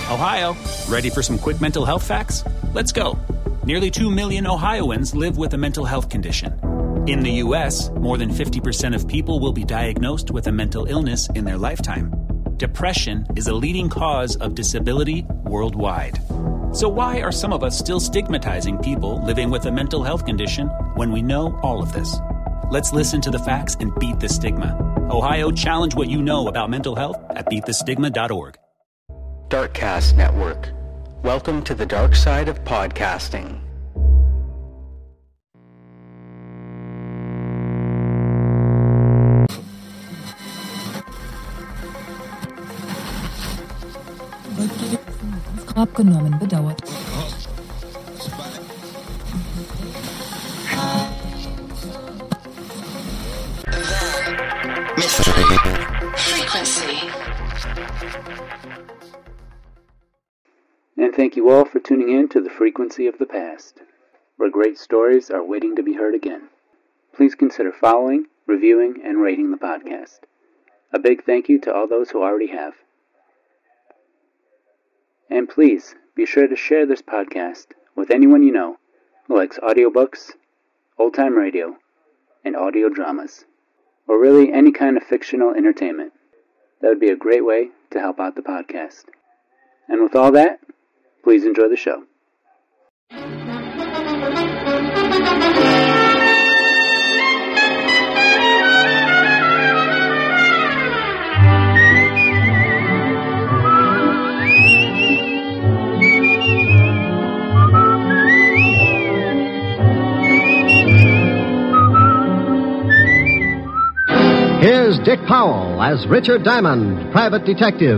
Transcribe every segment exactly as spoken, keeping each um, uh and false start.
Ohio, ready for some quick mental health facts? Let's go. Nearly two million Ohioans live with a mental health condition. In the U S, more than fifty percent of people will be diagnosed with a mental illness in their lifetime. Depression is a leading cause of disability worldwide. So why are some of us still stigmatizing people living with a mental health condition when we know all of this? Let's listen to the facts and beat the stigma. Ohio, challenge what you know about mental health at beat the stigma dot org. Darkcast Network. Welcome to the dark side of podcasting. Abgenommen, bedauert. Frequency. And thank you all for tuning in to the Frequency of the Past, where great stories are waiting to be heard again. Please consider following, reviewing, and rating the podcast. A big thank you to all those who already have. And please be sure to share this podcast with anyone you know who likes audiobooks, old-time radio, and audio dramas, or really any kind of fictional entertainment. That would be a great way to help out the podcast. And with all that, please enjoy the show. Here's Dick Powell as Richard Diamond, private detective.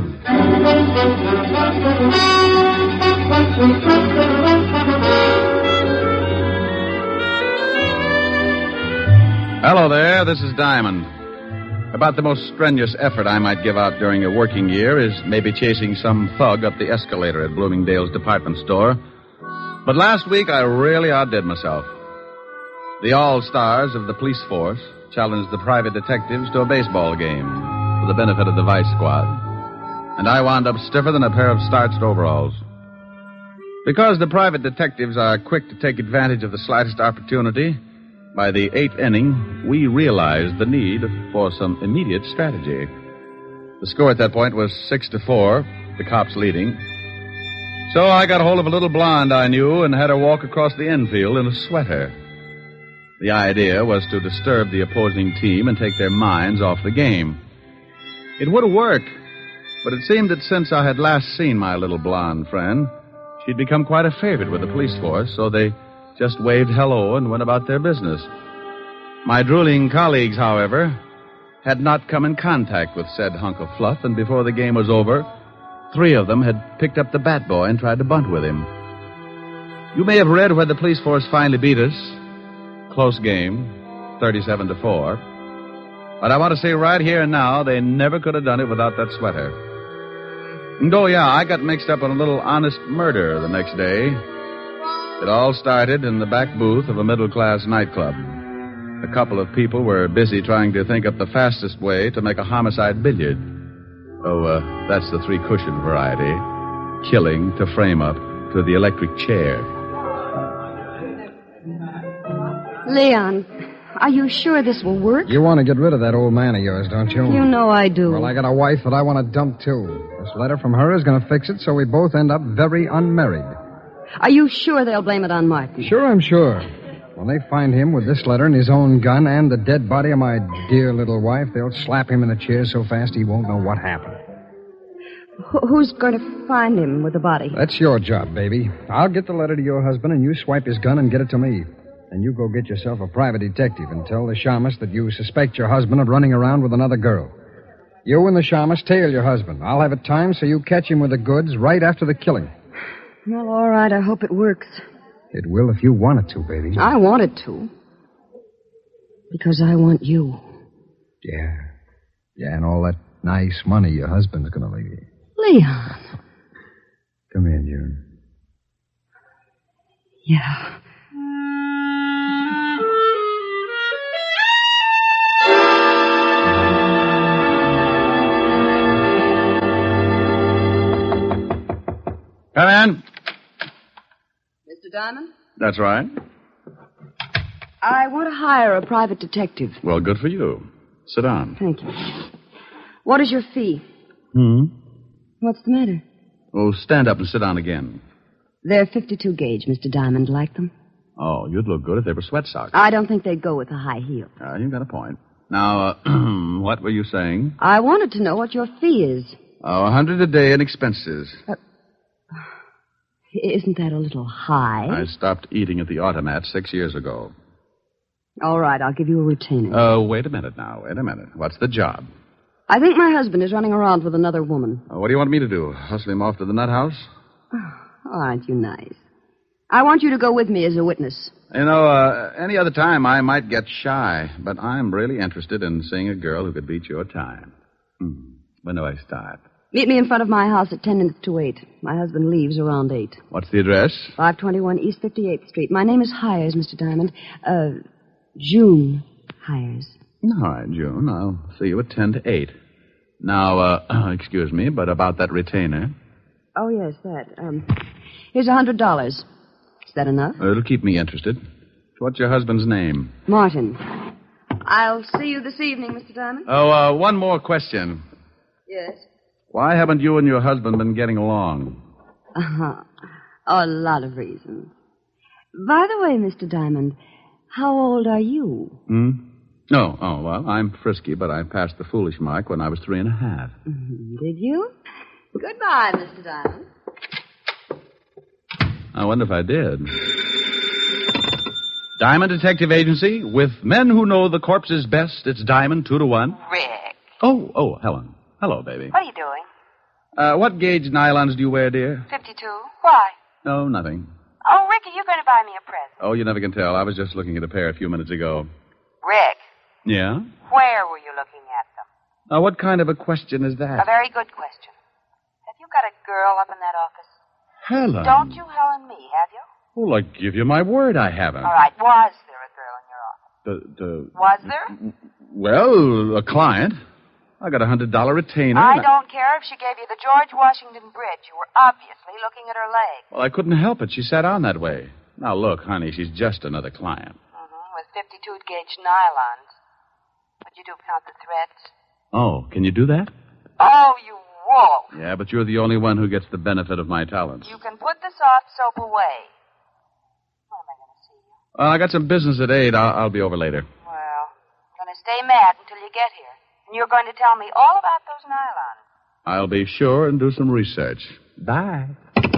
Hello there, this is Diamond. About the most strenuous effort I might give out during a working year is maybe chasing some thug up the escalator at Bloomingdale's department store. But last week I really outdid myself. The all-stars of the police force challenged the private detectives to a baseball game for the benefit of the vice squad. And I wound up stiffer than a pair of starched overalls. Because the private detectives are quick to take advantage of the slightest opportunity, by the eighth inning, we realized the need for some immediate strategy. The score at that point was six to four, the cops leading. So I got hold of a little blonde I knew and had her walk across the infield in a sweater. The idea was to disturb the opposing team and take their minds off the game. It would have worked, but it seemed that since I had last seen my little blonde friend, she'd become quite a favorite with the police force, so they just waved hello and went about their business. My drooling colleagues, however, had not come in contact with said hunk of fluff, and before the game was over, three of them had picked up the bat boy and tried to bunt with him. You may have read where the police force finally beat us. Close game, thirty-seven to four. But I want to say right here and now, they never could have done it without that sweater. And oh, yeah, I got mixed up in a little honest murder the next day. It all started in the back booth of a middle-class nightclub. A couple of people were busy trying to think up the fastest way to make a homicide billiard. Oh, uh, that's the three-cushion variety. Killing to frame up to the electric chair. Leon, are you sure this will work? You want to get rid of that old man of yours, don't you? You know I do. Well, I got a wife that I want to dump, too. This letter from her is going to fix it so we both end up very unmarried. Are you sure they'll blame it on Martin? Sure, I'm sure. When they find him with this letter and his own gun and the dead body of my dear little wife, they'll slap him in the chair so fast he won't know what happened. Wh- who's going to find him with the body? That's your job, baby. I'll get the letter to your husband and you swipe his gun and get it to me. And you go get yourself a private detective and tell the shamus that you suspect your husband of running around with another girl. You and the shamus tail your husband. I'll have it timed so you catch him with the goods right after the killing. Well, all right, I hope it works. It will if you want it to, baby. I want it to. Because I want you. Yeah. Yeah, and all that nice money your husband's going to leave you. Leon. Come here, June. Yeah. Come in. Mister Diamond? That's right. I want to hire a private detective. Well, good for you. Sit down. Thank you. What is your fee? Hmm? What's the matter? Oh, stand up and sit down again. They're fifty-two gauge, Mister Diamond. Like them? Oh, you'd look good if they were sweat socks. I don't think they'd go with a high heel. Uh, you've got a point. Now, uh, what were you saying? I wanted to know what your fee is. Oh, a hundred a day in expenses. Uh, isn't that a little high? I stopped eating at the automat six years ago. All right, I'll give you a retainer. Oh, wait a minute now. Wait a minute. What's the job? I think my husband is running around with another woman. Uh, what do you want me to do? Hustle him off to the nut house? Oh, aren't you nice? I want you to go with me as a witness. You know, uh, any other time I might get shy, but I'm really interested in seeing a girl who could beat your time. Hmm. When do I start? Meet me in front of my house at ten minutes to eight. My husband leaves around eight. What's the address? five twenty-one East fifty-eighth Street. My name is Hires, Mister Diamond. Uh, June Hires. All right, June. I'll see you at ten to eight. Now, uh, excuse me, but about that retainer. Oh, yes, that. Um, here's a hundred dollars. Is that enough? Uh, it'll keep me interested. What's your husband's name? Martin. I'll see you this evening, Mister Diamond. Oh, uh, one more question. Yes? Why haven't you and your husband been getting along? Uh-huh. A lot of reasons. By the way, Mister Diamond, how old are you? Hmm? No, oh, well, I'm frisky, but I passed the foolish mark when I was three and a half. Mm-hmm. Did you? Goodbye, Mister Diamond. I wonder if I did. Diamond Detective Agency, with men who know the corpses best. It's Diamond, two to one. Rick. Oh, oh, Helen. Hello, baby. What are you doing? Uh, what gauge nylons do you wear, dear? fifty-two. Why? No, nothing. Oh, Rick, are you going to buy me a present? Oh, you never can tell. I was just looking at a pair a few minutes ago. Rick, Yeah? where were you looking at them? Now, what kind of a question is A that? very good question. Have you got a girl up in that office? Helen. Don't you Helen me, have you? Well, I give you my word I haven't. All right, was there a girl in your office? The, the... Was there? Well, a client. I got a hundred dollar retainer. I and don't care if she gave you the George Washington Bridge. You were obviously looking at her leg. Well, I couldn't help it. She sat on that way. Now, look, honey, she's just another client. Mm-hmm, with fifty-two gauge nylons. But you do count the threads. Oh, can you do that? Oh, you wolf. Yeah, but you're the only one who gets the benefit of my talents. You can put the soft soap away. When am I going to see you? Well, I got some business at eight. I'll, I'll be over later. Well, I'm going to stay mad until you get here. And you're going to tell me all about those nylons. I'll be sure and do some research. Bye.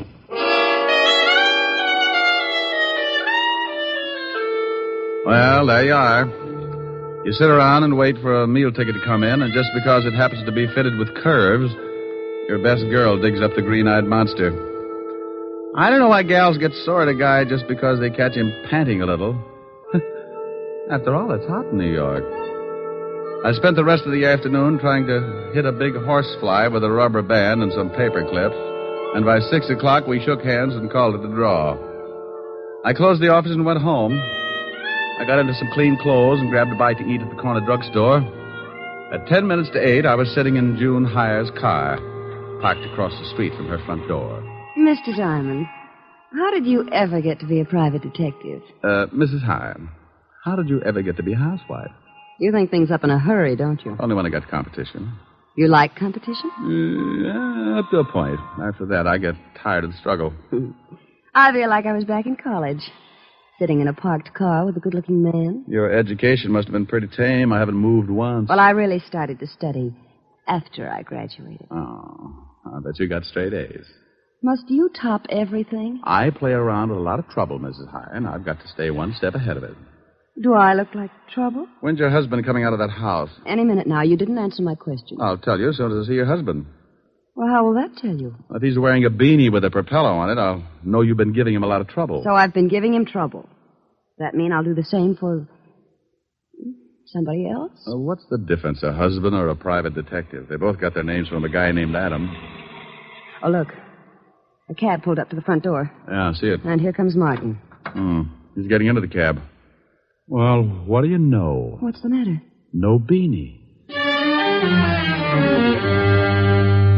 Well, there you are. You sit around and wait for a meal ticket to come in, and just because it happens to be fitted with curves, your best girl digs up the green-eyed monster. I don't know why gals get sore at a guy just because they catch him panting a little. After all, it's hot in New York. I spent the rest of the afternoon trying to hit a big horsefly with a rubber band and some paper clips, and by six o'clock we shook hands and called it a draw. I closed the office and went home. I got into some clean clothes and grabbed a bite to eat at the corner drugstore. At ten minutes to eight, I was sitting in June Hires' car, parked across the street from her front door. Mister Diamond, how did you ever get to be a private detective? Uh, Missus Hire, how did you ever get to be a housewife? You think things up in a hurry, don't you? Only when I got competition. You like competition? Uh, yeah, up to a point. After that, I get tired of the struggle. I feel like I was back in college, sitting in a parked car with a good-looking man. Your education must have been pretty tame. I haven't moved once. Well, I really started to study after I graduated. Oh, I bet you got straight A's. Must you top everything? I play around with a lot of trouble, Missus Hire, and I've got to stay one step ahead of it. Do I look like trouble? When's your husband coming out of that house? Any minute now. You didn't answer my question. I'll tell you as soon as I see your husband. Well, how will that tell you? If he's wearing a beanie with a propeller on it, I'll know you've been giving him a lot of trouble. So I've been giving him trouble. That mean I'll do the same for somebody else? Uh, what's the difference, a husband or a private detective? They both got their names from a guy named Adam. Oh, look. A cab pulled up to the front door. Yeah, I see it. And here comes Martin. Hmm. He's getting into the cab. Well, what do you know? What's the matter? No beanie.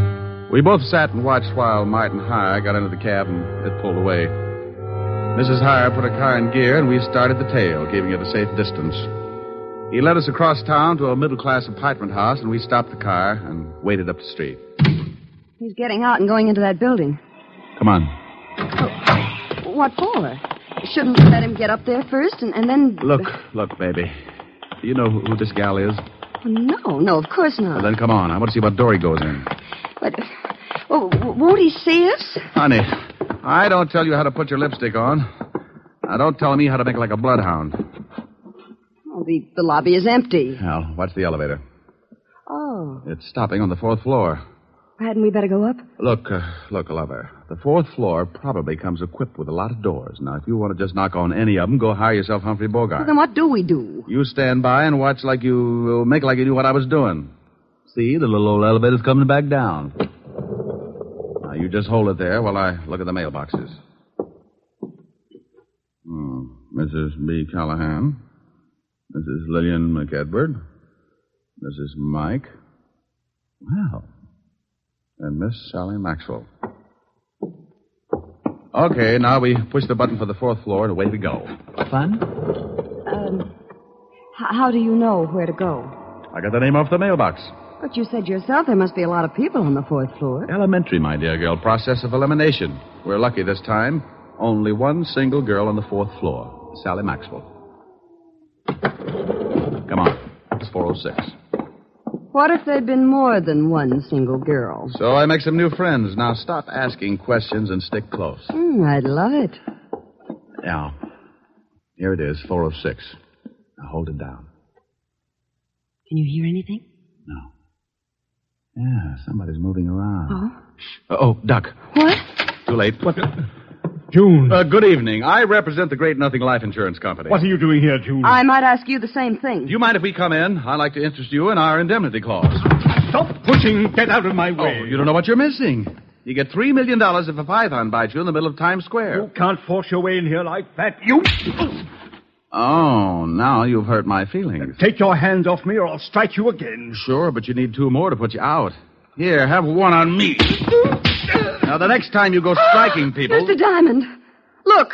We both sat and watched while Martin Hire got into the cab and it pulled away. Missus Hire put her car in gear, and we started the tail, keeping it a safe distance. He led us across town to a middle-class apartment house, and we stopped the car and waited up the street. He's getting out and going into that building. Come on. Oh, what for? Shouldn't we let him get up there first and, and then... Look, look, baby. Do you know who, who this gal is? No, no, of course not. Well, then come on. I want to see what door he goes in. But, well, won't he see us? Honey, I don't tell you how to put your lipstick on. Now, don't tell me how to make it like a bloodhound. Oh, the, the lobby is empty. Well, watch the elevator. Oh. It's stopping on the fourth floor. Hadn't we better go up? Look, uh, look, lover. The fourth floor probably comes equipped with a lot of doors. Now, if you want to just knock on any of them, go hire yourself Humphrey Bogart. Well, then what do we do? You stand by and watch like you... Uh, make like you knew what I was doing. See, the little old elevator's coming back down. Now, you just hold it there while I look at the mailboxes. Oh, Missus B. Callahan. Missus Lillian McEdward. Missus Mike. Well... and Miss Sally Maxwell. Okay, now we push the button for the fourth floor and away we go. Fun? Um, h- how do you know where to go? I got the name off the mailbox. But you said yourself there must be a lot of people on the fourth floor. Elementary, my dear girl. Process of elimination. We're lucky this time. Only one single girl on the fourth floor. Sally Maxwell. Come on. It's four oh six. What if there'd been more than one single girl? So I make some new friends. Now stop asking questions and stick close. Mm, I'd love it. Now, here it is, four oh six. Now hold it down. Can you hear anything? No. Yeah, somebody's moving around. Oh? Uh, oh, duck. What? Too late. What? June. Uh, good evening. I represent the Great Nothing Life Insurance Company. What are you doing here, June? I might ask you the same thing. Do you mind if we come in? I'd like to interest you in our indemnity clause. Stop pushing. Get out of my way. Oh, you don't know what you're missing. You get three million dollars if a python bites you in the middle of Times Square. You can't force your way in here like that. You... Oh, now you've hurt my feelings. Take your hands off me or I'll strike you again. Sure, but you need two more to put you out. Here, have one on me. Now, the next time you go striking people... Mister Diamond, look.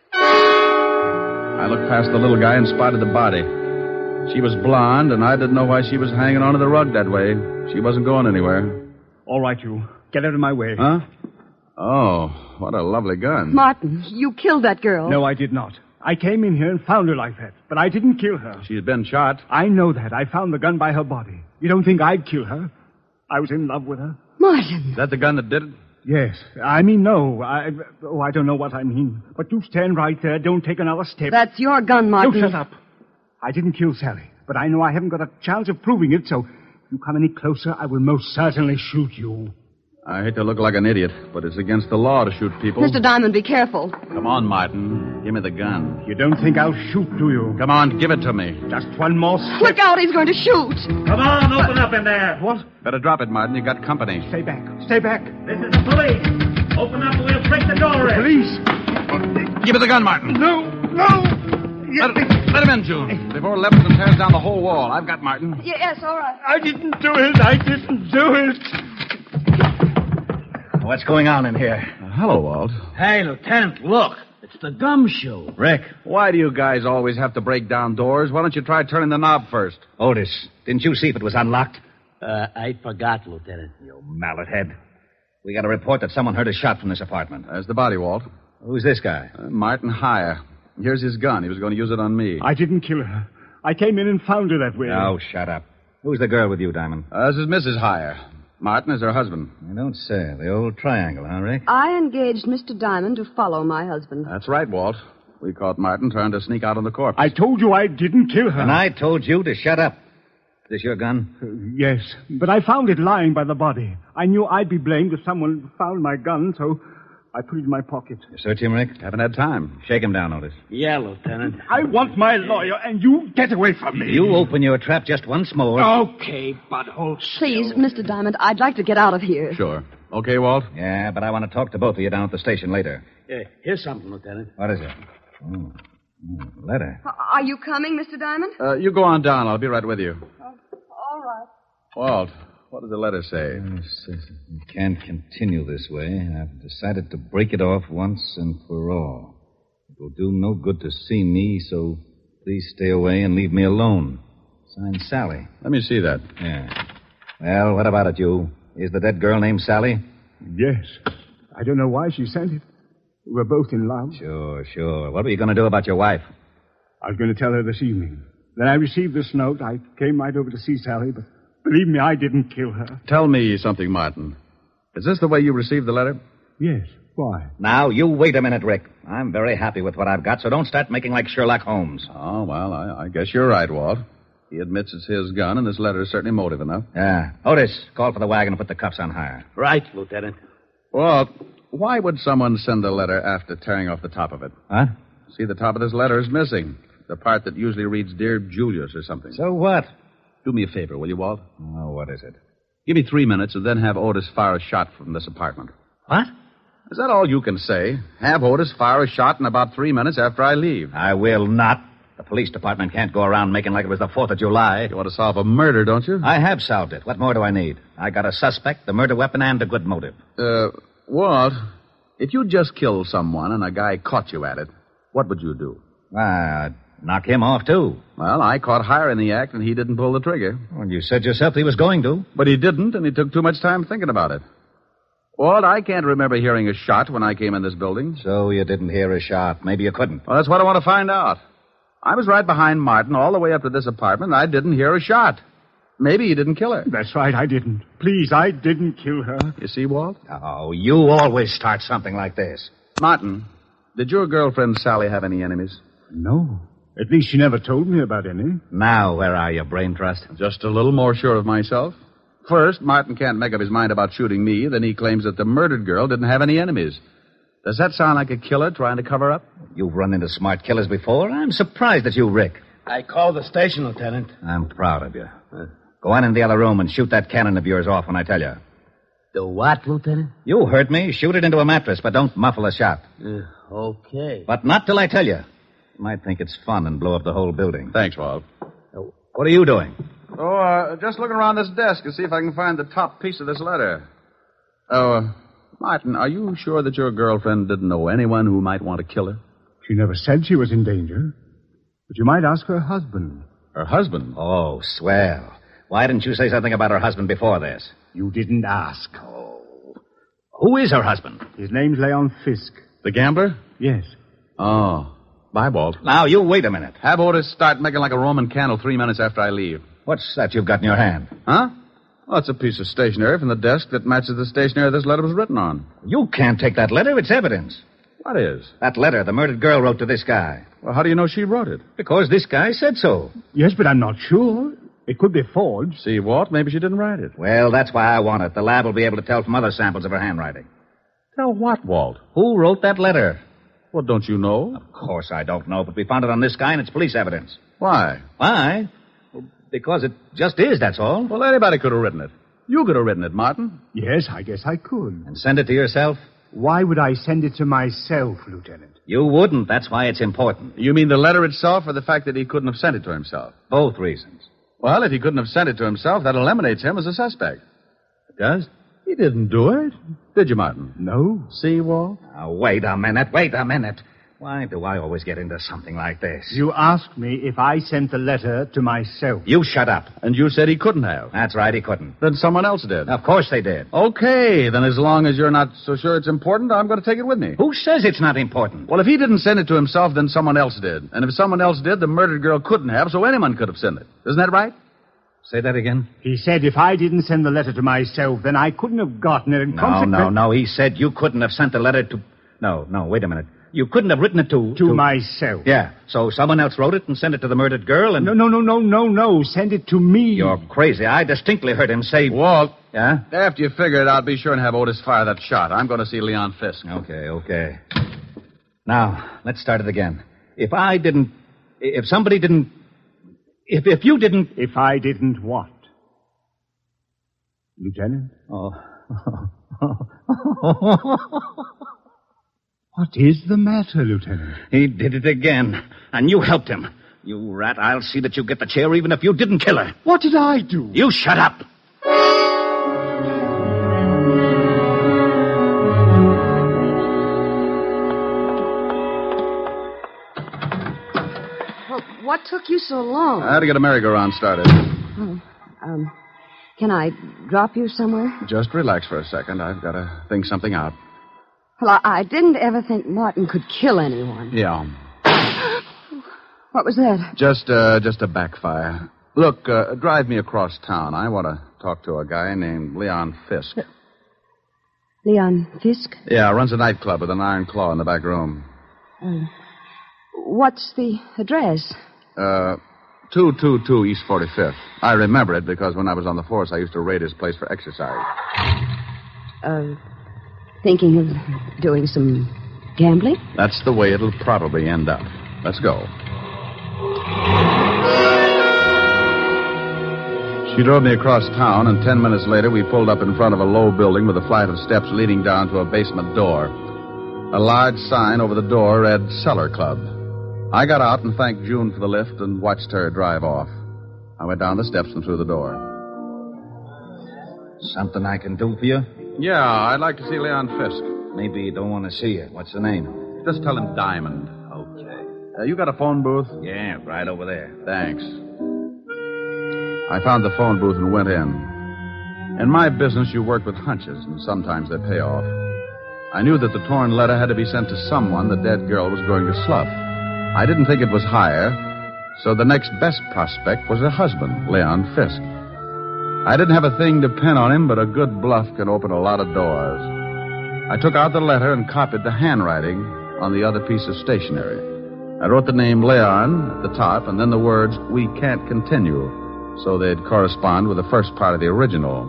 I looked past the little guy and spotted the body. She was blonde, and I didn't know why she was hanging onto the rug that way. She wasn't going anywhere. All right, you. Get out of my way. Huh? Oh, what a lovely gun. Martin, you killed that girl. No, I did not. I came in here and found her like that, but I didn't kill her. She's been shot. I know that. I found the gun by her body. You don't think I'd kill her? I was in love with her. Martin. Is that the gun that did it? Yes. I mean, no. I, oh, I don't know what I mean. But you stand right there. Don't take another step. That's your gun, Martin. No, shut up. I didn't kill Sally, but I know I haven't got a chance of proving it, so if you come any closer, I will most certainly shoot you. I hate to look like an idiot, but it's against the law to shoot people. Mister Diamond, be careful. Come on, Martin. Give me the gun. You don't think I'll shoot, do you? Come on, give it to me. Just one more step. Look out, he's going to shoot. Come on, open up in there. What? Better drop it, Martin. You got company. Stay back. Stay back. This is the police. Open up or we'll break the door in. Police. Give me the gun, Martin. No, no. Let, let him in, June. Before Levinson tears down the whole wall. I've got Martin. Yes, all right. I didn't do it. I didn't do it. What's going on in here? Uh, hello, Walt. Hey, Lieutenant, look. It's the gumshoe. Rick, why do you guys always have to break down doors? Why don't you try turning the knob first? Otis, didn't you see if it was unlocked? Uh, I forgot, Lieutenant. You mallet head. We got a report that someone heard a shot from this apartment. There's the body, Walt. Who's this guy? Uh, Martin Hire. Here's his gun. He was going to use it on me. I didn't kill her. I came in and found her that way. Oh, shut up. Who's the girl with you, Diamond? Uh, this is Missus Hire. Martin is her husband. I don't say. The old triangle, huh, Rick? I engaged Mister Diamond to follow my husband. That's right, Walt. We caught Martin trying to sneak out on the corpse. I told you I didn't kill her. And I told you to shut up. Is this your gun? Uh, yes, but I found it lying by the body. I knew I'd be blamed if someone found my gun, so I put it in my pocket. You search him, Rick? Haven't had time. Shake him down, Otis. Yeah, Lieutenant. I want my lawyer, and you get away from me. You open your trap just once more. Okay, but hold still. Please, Mister Diamond, I'd like to get out of here. Sure. Okay, Walt? Yeah, but I want to talk to both of you down at the station later. Uh, here's something, Lieutenant. What is it? Oh, oh, letter. Are you coming, Mister Diamond? Uh, you go on down. I'll be right with you. Oh, all right. Walt, What does the letter say? Uh, it says we can't continue this way. I've decided to break it off once and for all. It will do no good to see me, so please stay away and leave me alone. Signed, Sally. Let me see that. Yeah. Well, what about it, you? Is the dead girl named Sally? Yes. I don't know why she sent it. We were both in love. Sure, sure. What were you going to do about your wife? I was going to tell her this evening. Then I received this note. I came right over to see Sally, but believe me, I didn't kill her. Tell me something, Martin. Is this the way you received the letter? Yes. Why? Now, you wait a minute, Rick. I'm very happy with what I've got, so don't start making like Sherlock Holmes. Oh, well, I, I guess you're right, Walt. He admits it's his gun, and this letter is certainly motive enough. Yeah. Otis, call for the wagon and put the cuffs on higher. Right, Lieutenant. Walt, why would someone send a letter after tearing off the top of it? Huh? See, the top of this letter is missing. The part that usually reads, Dear Julius or something. So what? Do me a favor, will you, Walt? Oh, what is it? Give me three minutes and then have Otis fire a shot from this apartment. What? Is that all you can say? Have Otis fire a shot in about three minutes after I leave. I will not. The police department can't go around making like it was the fourth of July. You want to solve a murder, don't you? I have solved it. What more do I need? I got a suspect, the murder weapon, and a good motive. Uh, Walt, if you just killed someone and a guy caught you at it, what would you do? Why, I'd knock him off, too. Well, I caught Hire in the act, and he didn't pull the trigger. Well, you said yourself he was going to. But he didn't, and he took too much time thinking about it. Walt, I can't remember hearing a shot when I came in this building. So you didn't hear a shot. Maybe you couldn't. Well, that's what I want to find out. I was right behind Martin all the way up to this apartment, and I didn't hear a shot. Maybe he didn't kill her. That's right, I didn't. Please, I didn't kill her. You see, Walt? Oh, you always start something like this. Martin, did your girlfriend Sally have any enemies? No. At least she never told me about any. Now, where are you, Brain Trust? Just a little more sure of myself. First, Martin can't make up his mind about shooting me. Then he claims that the murdered girl didn't have any enemies. Does that sound like a killer trying to cover up? You've run into smart killers before. I'm surprised at you, Rick. I called the station, Lieutenant. I'm proud of you. Uh, go on in the other room and shoot that cannon of yours off when I tell you. The what, Lieutenant? You heard me. Shoot it into a mattress, but don't muffle a shot. Uh, okay. But not till I tell you. You might think it's fun and blow up the whole building. Thanks, Walt. Uh, what are you doing? Oh, uh, just looking around this desk to see if I can find the top piece of this letter. Oh, uh, Martin, are you sure that your girlfriend didn't know anyone who might want to kill her? She never said she was in danger. But you might ask her husband. Her husband? Oh, swell. Why didn't you say something about her husband before this? You didn't ask. Oh. Who is her husband? His name's Leon Fisk. The gambler? Yes. Oh. Bye, Walt. Now, you wait a minute. Have Otis start making like a Roman candle three minutes after I leave. What's that you've got in your hand? Huh? Well, it's a piece of stationery from the desk that matches the stationery this letter was written on. You can't take that letter. It's evidence. What is? That letter the murdered girl wrote to this guy. Well, how do you know she wrote it? Because this guy said so. Yes, but I'm not sure. It could be forged. See, Walt, maybe she didn't write it. Well, that's why I want it. The lab will be able to tell from other samples of her handwriting. Tell what, Walt? Who wrote that letter? Well, don't you know? Of course I don't know, but we found it on this guy and it's police evidence. Why? Why? Well, because it just is, that's all. Well, anybody could have written it. You could have written it, Martin. Yes, I guess I could. And send it to yourself? Why would I send it to myself, Lieutenant? You wouldn't. That's why it's important. You mean the letter itself or the fact that he couldn't have sent it to himself? Both reasons. Well, if he couldn't have sent it to himself, that eliminates him as a suspect. It does? He didn't do it. Did you, Martin? No. See, Walt? Now, wait a minute. Wait a minute. Why do I always get into something like this? You asked me if I sent the letter to myself. You shut up. And you said he couldn't have. That's right, he couldn't. Then someone else did. Of course they did. Okay, then as long as you're not so sure it's important, I'm going to take it with me. Who says it's not important? Well, if he didn't send it to himself, then someone else did. And if someone else did, the murdered girl couldn't have, so anyone could have sent it. Isn't that right? Say that again? He said if I didn't send the letter to myself, then I couldn't have gotten it. And no, consequent... no, no. He said you couldn't have sent the letter to... No, no, wait a minute. You couldn't have written it to... To, to myself. Yeah. So someone else wrote it and sent it to the murdered girl and... No, no, no, no, no, no. Send it to me. You're crazy. I distinctly heard him say... Walt. Yeah? After you figure it out, be sure and have Otis fire that shot. I'm going to see Leon Fisk. Okay, okay. Now, let's start it again. If I didn't... If somebody didn't... If, if you didn't... If I didn't what? Lieutenant? Oh. What is the matter, Lieutenant? He did it again. And you helped him. You rat, I'll see that you get the chair even if you didn't kill her. What did I do? You shut up. took you so long? I had to get a merry-go-round started. Oh, um, can I drop you somewhere? Just relax for a second. I've got to think something out. Well, I, I didn't ever think Martin could kill anyone. Yeah. What was that? Just, uh, just a backfire. Look, uh, drive me across town. I want to talk to a guy named Leon Fisk. Leon Fisk? Yeah, runs a nightclub with an iron claw in the back room. Uh, what's the address? Uh, two two two East forty-fifth. I remember it because when I was on the force, I used to raid his place for exercise. Uh, thinking of doing some gambling? That's the way it'll probably end up. Let's go. She drove me across town, and ten minutes later, we pulled up in front of a low building with a flight of steps leading down to a basement door. A large sign over the door read Cellar Club. I got out and thanked June for the lift and watched her drive off. I went down the steps and through the door. Something I can do for you? Yeah, I'd like to see Leon Fisk. Maybe you don't want to see her. What's the name? Just tell him Diamond. Okay. Uh, you got a phone booth? Yeah, right over there. Thanks. I found the phone booth and went in. In my business, you work with hunches, and sometimes they pay off. I knew that the torn letter had to be sent to someone the dead girl was going to slough. I didn't think it was higher, so the next best prospect was her husband, Leon Fisk. I didn't have a thing to pin on him, but a good bluff can open a lot of doors. I took out the letter and copied the handwriting on the other piece of stationery. I wrote the name Leon at the top, and then the words, "We can't continue," so they'd correspond with the first part of the original.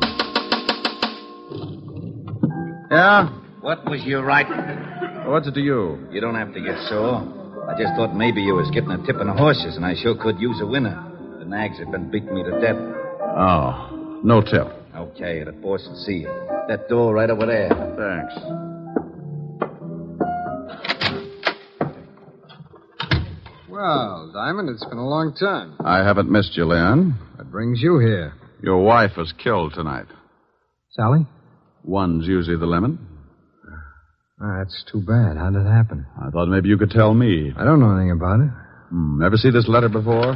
Yeah? What was you writing? What's it to you? You don't have to get sore. I just thought maybe you was getting a tip on the horses, and I sure could use a winner. The nags have been beating me to death. Oh, no tip. Okay, the boss will see you. That door right over there. Thanks. Well, Diamond, it's been a long time. I haven't missed you, Leon. What brings you here? Your wife was killed tonight. Sally? One's usually the limit. Oh, that's too bad. How did it happen? I thought maybe you could tell me. I don't know anything about it. Hmm, ever see this letter before?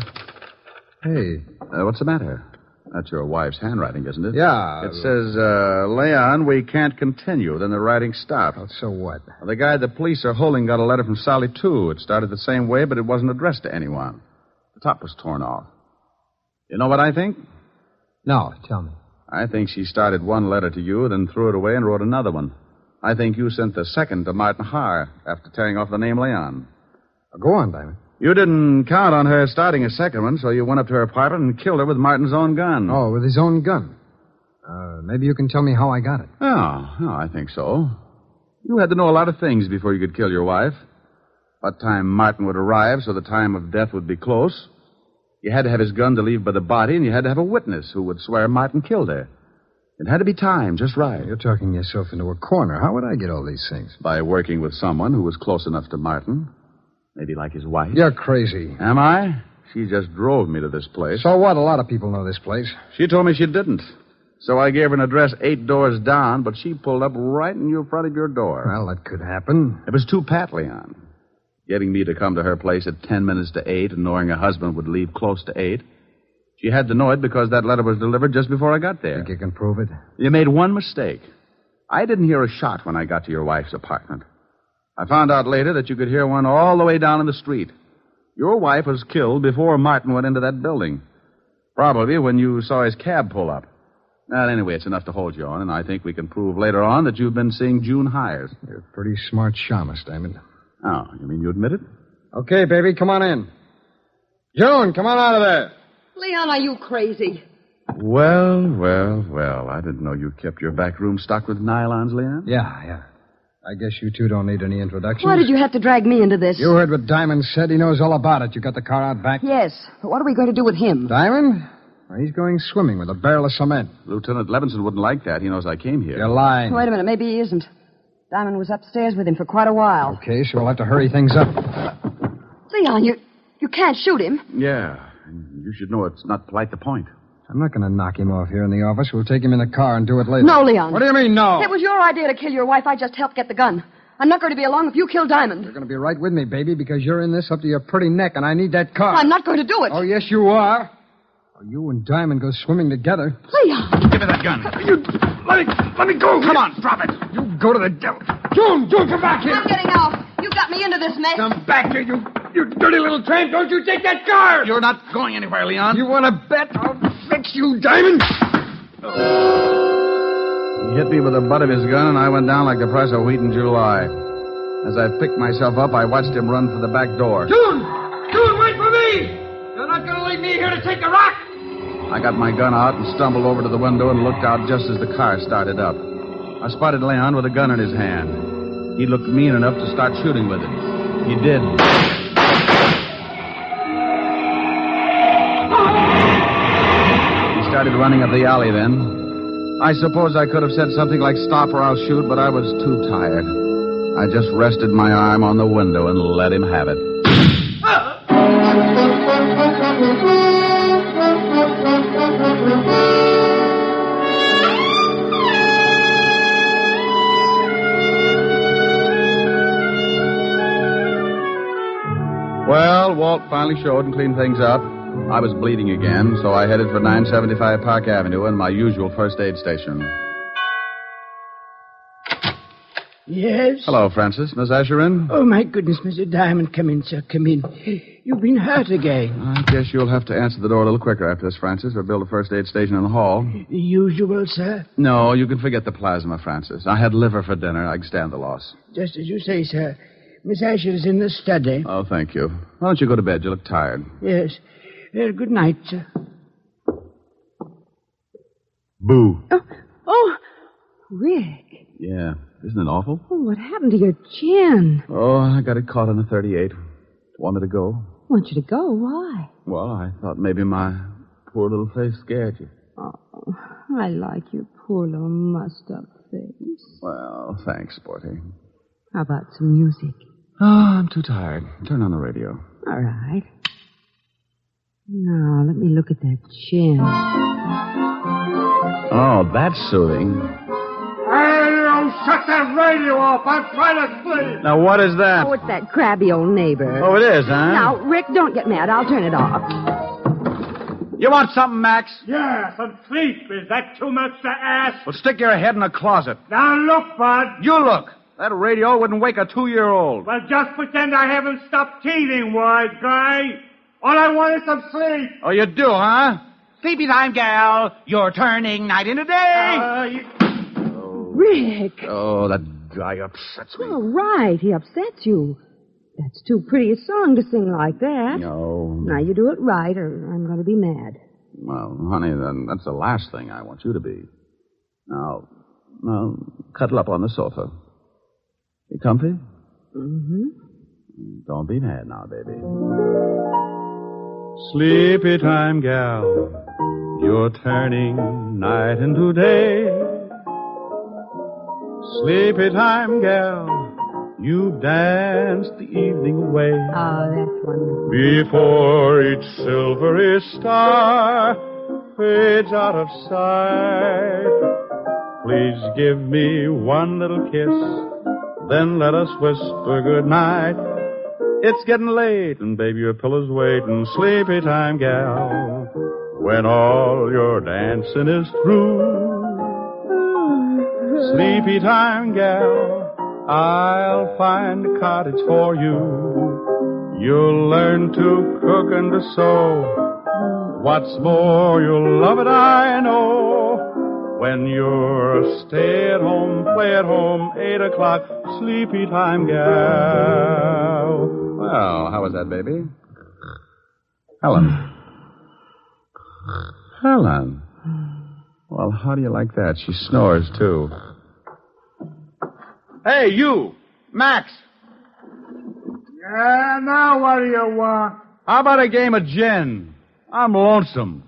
Hey. Uh, what's the matter? That's your wife's handwriting, isn't it? Yeah. It says, uh, Leon, we can't continue. Then the writing stopped. Well, so what? Well, the guy the police are holding got a letter from Sally, too. It started the same way, but it wasn't addressed to anyone. The top was torn off. You know what I think? No, tell me. I think she started one letter to you, then threw it away and wrote another one. I think you sent the second to Martin Haar after tearing off the name Leon. Go on, Diamond. You didn't count on her starting a second one, so you went up to her apartment and killed her with Martin's own gun. Oh, with his own gun. Uh, maybe you can tell me how I got it. Oh, oh, I think so. You had to know a lot of things before you could kill your wife. What time Martin would arrive so the time of death would be close. You had to have his gun to leave by the body, and you had to have a witness who would swear Martin killed her. It had to be timed just right. You're talking yourself into a corner. How would I get all these things? By working with someone who was close enough to Martin. Maybe like his wife. You're crazy. Am I? She just drove me to this place. So what? A lot of people know this place. She told me she didn't. So I gave her an address eight doors down, but she pulled up right in your front of your door. Well, that could happen. It was too pat, Leon. Getting me to come to her place at ten minutes to eight and knowing her husband would leave close to eight. She had to know it because that letter was delivered just before I got there. Think you can prove it? You made one mistake. I didn't hear a shot when I got to your wife's apartment. I found out later that you could hear one all the way down in the street. Your wife was killed before Martin went into that building. Probably when you saw his cab pull up. Well, anyway, it's enough to hold you on, and I think we can prove later on that you've been seeing June Hires. You're a pretty smart shamus, Diamond. Oh, you mean you admit it? Okay, baby, come on in. June, come on out of there. Leon, are you crazy? Well, well, well. I didn't know you kept your back room stocked with nylons, Leon. Yeah, yeah. I guess you two don't need any introductions. Why did you have to drag me into this? You heard what Diamond said. He knows all about it. You got the car out back? Yes, but what are we going to do with him? Diamond? Well, he's going swimming with a barrel of cement. Lieutenant Levinson wouldn't like that. He knows I came here. You're lying. Wait a minute, maybe he isn't. Diamond was upstairs with him for quite a while. Okay, so we'll have to hurry things up. Leon, you you can't shoot him. Yeah, you should know it's not polite to point. I'm not going to knock him off here in the office. We'll take him in the car and do it later. No, Leon. What do you mean, no? It was your idea to kill your wife. I just helped get the gun. I'm not going to be along if you kill Diamond. You're going to be right with me, baby, because you're in this up to your pretty neck, and I need that car. I'm not going to do it. Oh, yes, you are. Oh, you and Diamond go swimming together. Leon! Give me that gun. You... Let me... Let me go. Come on, drop it. You go to the devil. June, June, come back here. I'm getting out. You got me into this mess. Come back here, you... You dirty little tramp. Don't you take that car. You're not going anywhere, Leon. You want to bet? I'll fix you, Diamond. He hit me with the butt of his gun, and I went down like the price of wheat in July. As I picked myself up, I watched him run for the back door. June! June, wait for me! You're not going to leave me here to take the rock! I got my gun out and stumbled over to the window and looked out just as the car started up. I spotted Leon with a gun in his hand. He looked mean enough to start shooting with it. He did. He started running up the alley then. I suppose I could have said something like, stop or I'll shoot, but I was too tired. I just rested my arm on the window and let him have it. Well, Walt finally showed and cleaned things up. I was bleeding again, so I headed for nine seventy-five Park Avenue and my usual first aid station. Yes? Hello, Francis. Miss Asherin? Oh, my goodness, Mister Diamond. Come in, sir. Come in. You've been hurt again. I guess you'll have to answer the door a little quicker after this, Francis, or build a first aid station in the hall. The usual, sir? No, you can forget the plasma, Francis. I had liver for dinner. I can stand the loss. Just as you say, sir. Miss Asher is in the study. Oh, thank you. Why don't you go to bed? You look tired. Yes. Uh, good night, sir. Boo. Oh, oh, Rick. Yeah. Isn't it awful? Oh, what happened to your chin? Oh, I got it caught in a thirty-eight. Want me to go? Want you to go? Why? Well, I thought maybe my poor little face scared you. Oh, I like your poor little mussed-up face. Well, thanks, Sporty. How about some music? Oh, I'm too tired. Turn on the radio. All right. Now, let me look at that chin. Oh, that's soothing. Hey, you shut that radio off. I'm trying to sleep. Now, what is that? Oh, it's that crabby old neighbor. Oh, it is, huh? Now, Rick, don't get mad. I'll turn it off. You want something, Max? Yeah, some sleep. Is that too much to ask? Well, stick your head in a closet. Now, look, Bud. You look. That radio wouldn't wake a two-year-old. Well, just pretend I haven't stopped teething, wise guy. All I want is some sleep. Oh, you do, huh? Sleepy time, gal. You're turning night into day. Uh, you... Rick. Oh, that guy upsets me. All right, he upsets you. That's too pretty a song to sing like that. No. Now, you do it right, or I'm going to be mad. Well, honey, then that's the last thing I want you to be. Now, now, cuddle up on the sofa. You comfy? Mm-hmm. Don't be mad now, baby. Sleepy time, gal. You're turning night into day. Sleepy time, gal. You've danced the evening away. Oh, that's wonderful. Before each silvery star fades out of sight, please give me one little kiss, then let us whisper goodnight. It's getting late, and baby, your pillow's waiting. Sleepy time, gal, when all your dancing is through. Sleepy time, gal, I'll find a cottage for you. You'll learn to cook and to sew. What's more, you'll love it, I know. When you're a stay-at-home, play-at-home, eight o'clock, sleepy time, gal. Well, how was that, baby? Helen. Helen. Well, how do you like that? She snores, too. Hey, you! Max! Yeah, now what do you want? How about a game of gin? I'm lonesome.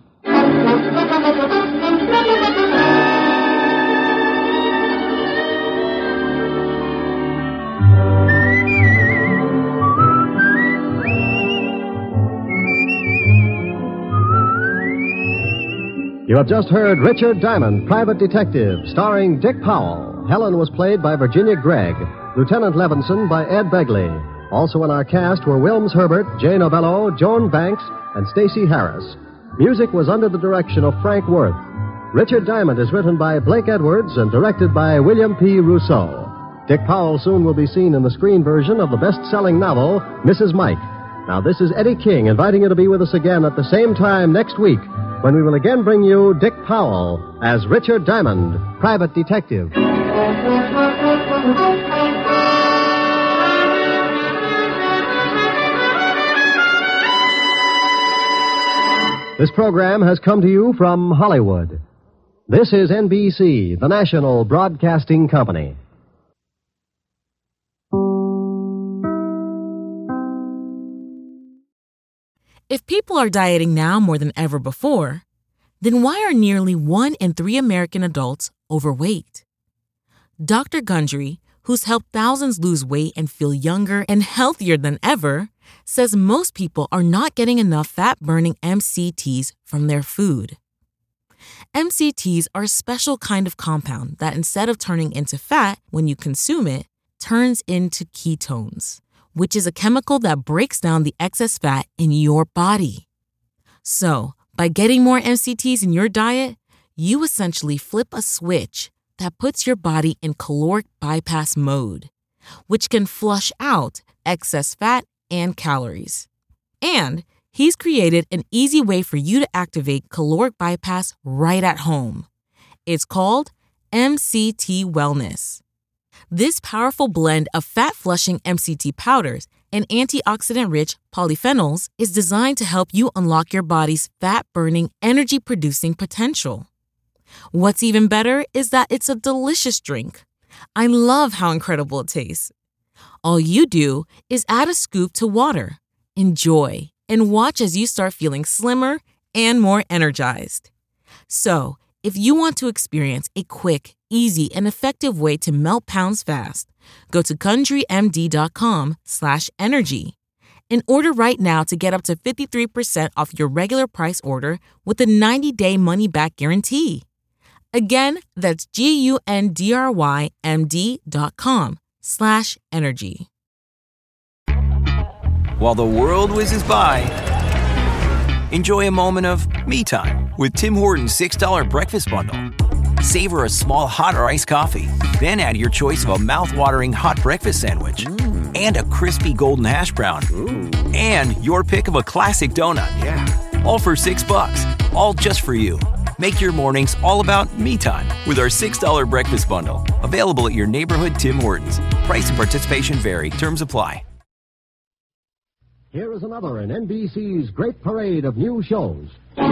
You have just heard Richard Diamond, Private Detective, starring Dick Powell. Helen was played by Virginia Gregg. Lieutenant Levinson by Ed Begley. Also in our cast were Wilms Herbert, Jay Novello, Joan Banks, and Stacey Harris. Music was under the direction of Frank Worth. Richard Diamond is written by Blake Edwards and directed by William P. Rousseau. Dick Powell soon will be seen in the screen version of the best-selling novel, Missus Mike. Now, this is Eddie King inviting you to be with us again at the same time next week when we will again bring you Dick Powell as Richard Diamond, private detective. This program has come to you from Hollywood. This is N B C, the national broadcasting company. If people are dieting now more than ever before, then why are nearly one in three American adults overweight? Doctor Gundry, who's helped thousands lose weight and feel younger and healthier than ever, says most people are not getting enough fat-burning M C Ts from their food. M C Ts are a special kind of compound that instead of turning into fat when you consume it, turns into ketones, which is a chemical that breaks down the excess fat in your body. So, by getting more M C Ts in your diet, you essentially flip a switch that puts your body in caloric bypass mode, which can flush out excess fat and calories. And he's created an easy way for you to activate caloric bypass right at home. It's called M C T Wellness. This powerful blend of fat-flushing M C T powders and antioxidant-rich polyphenols is designed to help you unlock your body's fat-burning, energy-producing potential. What's even better is that it's a delicious drink. I love how incredible it tastes. All you do is add a scoop to water, enjoy, and watch as you start feeling slimmer and more energized. So, if you want to experience a quick, easy, and effective way to melt pounds fast, go to CountryMD.com slash energy and order right now to get up to fifty-three percent off your regular price order with a ninety-day money-back guarantee. Again, that's G-U-N-D-R-Y-M-D dot com slash energy. While the world whizzes by, enjoy a moment of me time with Tim Hortons six dollar breakfast bundle. Savor a small hot or iced coffee, then add your choice of a mouth-watering hot breakfast sandwich mm. and a crispy golden hash brown. Ooh. And your pick of a classic donut. Yeah. All for six bucks, all just for you. Make your mornings all about me time with our six dollar breakfast bundle. Available at your neighborhood Tim Hortons. Price and participation vary. Terms apply. Here is another in N B C's great parade of new shows.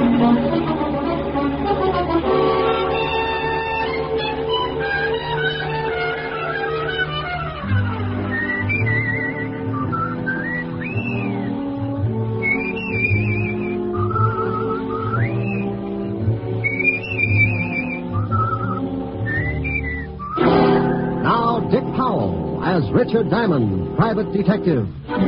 Now, Dick Powell as Richard Diamond, private detective.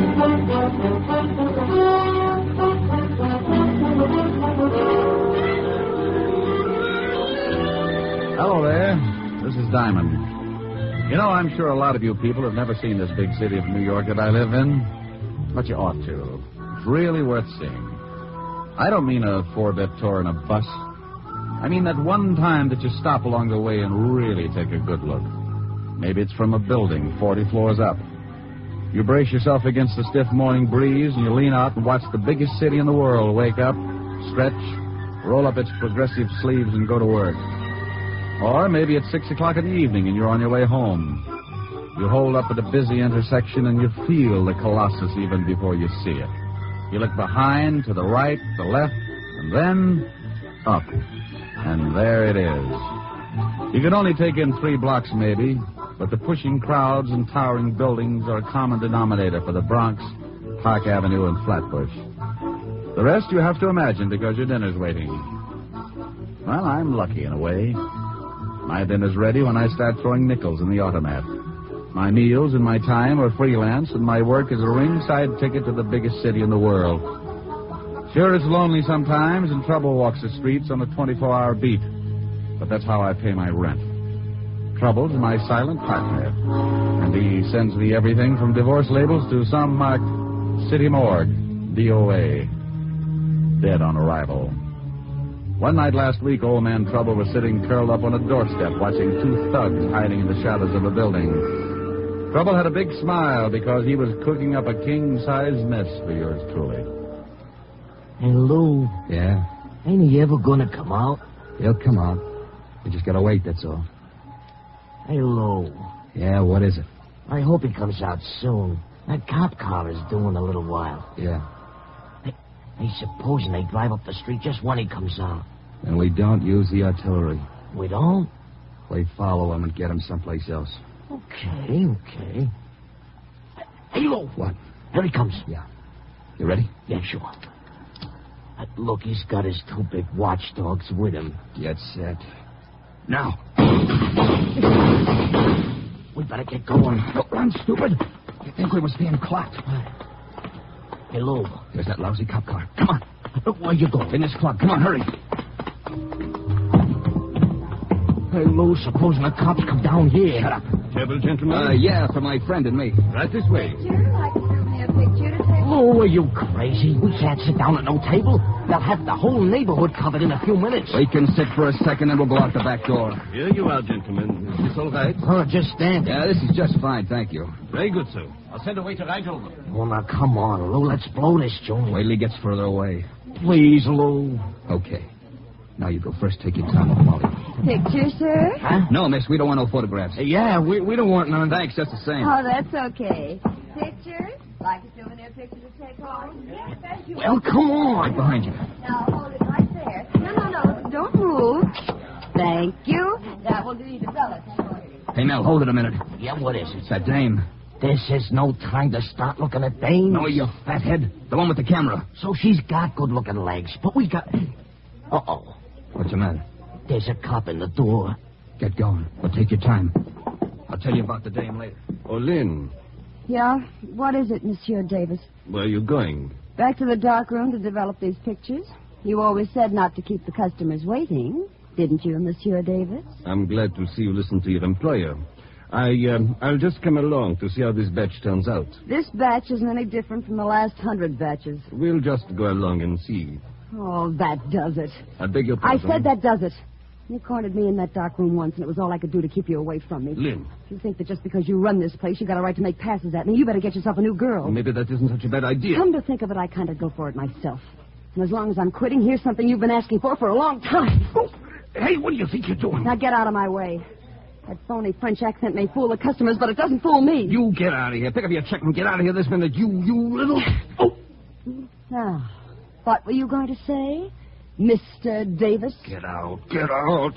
Hello there. This is Diamond. You know, I'm sure a lot of you people have never seen this big city of New York that I live in, but you ought to. It's really worth seeing. I don't mean a four-bit tour in a bus. I mean that one time that you stop along the way and really take a good look. Maybe it's from a building forty floors up. You brace yourself against the stiff morning breeze and you lean out and watch the biggest city in the world wake up, stretch, roll up its progressive sleeves and go to work. Or maybe it's six o'clock in the evening and you're on your way home. You hold up at a busy intersection and you feel the Colossus even before you see it. You look behind, to the right, the left, and then up. And there it is. You can only take in three blocks maybe, but the pushing crowds and towering buildings are a common denominator for the Bronx, Park Avenue, and Flatbush. The rest you have to imagine because your dinner's waiting. Well, I'm lucky in a way. My dinner's ready when I start throwing nickels in the automat. My meals and my time are freelance, and my work is a ringside ticket to the biggest city in the world. Sure, it's lonely sometimes, and trouble walks the streets on a twenty-four hour beat. But that's how I pay my rent. Trouble's my silent partner. And he sends me everything from divorce labels to some marked City Morgue, D O A. Dead on arrival. One night last week, old man Trouble was sitting curled up on a doorstep watching two thugs hiding in the shadows of a building. Trouble had a big smile because he was cooking up a king-size mess for yours truly. Hey, Lou. Yeah? Ain't he ever gonna come out? He'll come out. We just gotta wait, that's all. Hey, Lou. Yeah, what is it? I hope he comes out soon. That cop car is due in a little while. Yeah. Hey, hey, supposing they drive up the street just when he comes out. And we don't use the artillery. We don't? We follow him and get him someplace else. Okay, okay. Hey, Lou. What? Here he comes. Yeah. You ready? Yeah, sure. Uh, look, he's got his two big watchdogs with him. Get set. Now. We better get going. Don't run, stupid. You think we was being clocked? Hey, Lou. There's that lousy cop car. Come on. Where you going? In this club. Come on, hurry. Hey, Lou, supposing the cops come down here. Shut up. Table, gentlemen? Uh, yeah, for my friend and me. Right this way. Oh, are you crazy? We can't sit down at no table. They'll have the whole neighborhood covered in a few minutes. We can sit for a second and we'll go out the back door. Here you are, gentlemen. Is this all right? Oh, just stand. Yeah, this is just fine, thank you. Very good, sir. I'll send a waiter right over. Oh, now, come on, Lou. Let's blow this joint. Wait till he gets further away. Please, Lou. Okay. Now you go first. Take your time with Molly. Picture, sir? Huh? No, miss, we don't want no photographs. Hey, yeah, we, we don't want none. Thanks, just the same. Oh, that's okay. Pictures? Like a souvenir picture to take home? Yes, thank you. Well, come on. Right behind you. Now, hold it right there. No, no, no. Don't move. Thank you. That will do you the fellas. Hey, Mel, hold it a minute. Yeah, what is it? It's that dame. This is no time to start looking at dames. No, you fathead. The one with the camera. So she's got good-looking legs, but we got... Uh-oh. What's the matter? There's a cop in the door. Get going, but take your time. I'll tell you about the dame later. Oh, Lynn, Yeah? What is it, Monsieur Davis? where are you going? Back to the dark room to develop these pictures? You always said not to keep the customers waiting, didn't you, Monsieur Davis? I'm glad to see you listen to your employer. I, um, I'll just come along to see how this batch turns out. This batch isn't any different from the last hundred batches. We'll just go along and see. Oh, that does it. I beg your I pardon. said that does it. You cornered me in that dark room once, and it was all I could do to keep you away from me. Lynn. If you think that just because you run this place, you got a right to make passes at me, you better get yourself a new girl. Maybe that isn't such a bad idea. Come to think of it, I kind of go for it myself. And as long as I'm quitting, here's something you've been asking for for a long time. Oh, hey, what do you think you're doing? Now get out of my way. That phony French accent may fool the customers, but it doesn't fool me. You get out of here. Pick up your check and get out of here this minute. You, you little... Oh! Now, what were you going to say, Mister Davis? Get out. Get out.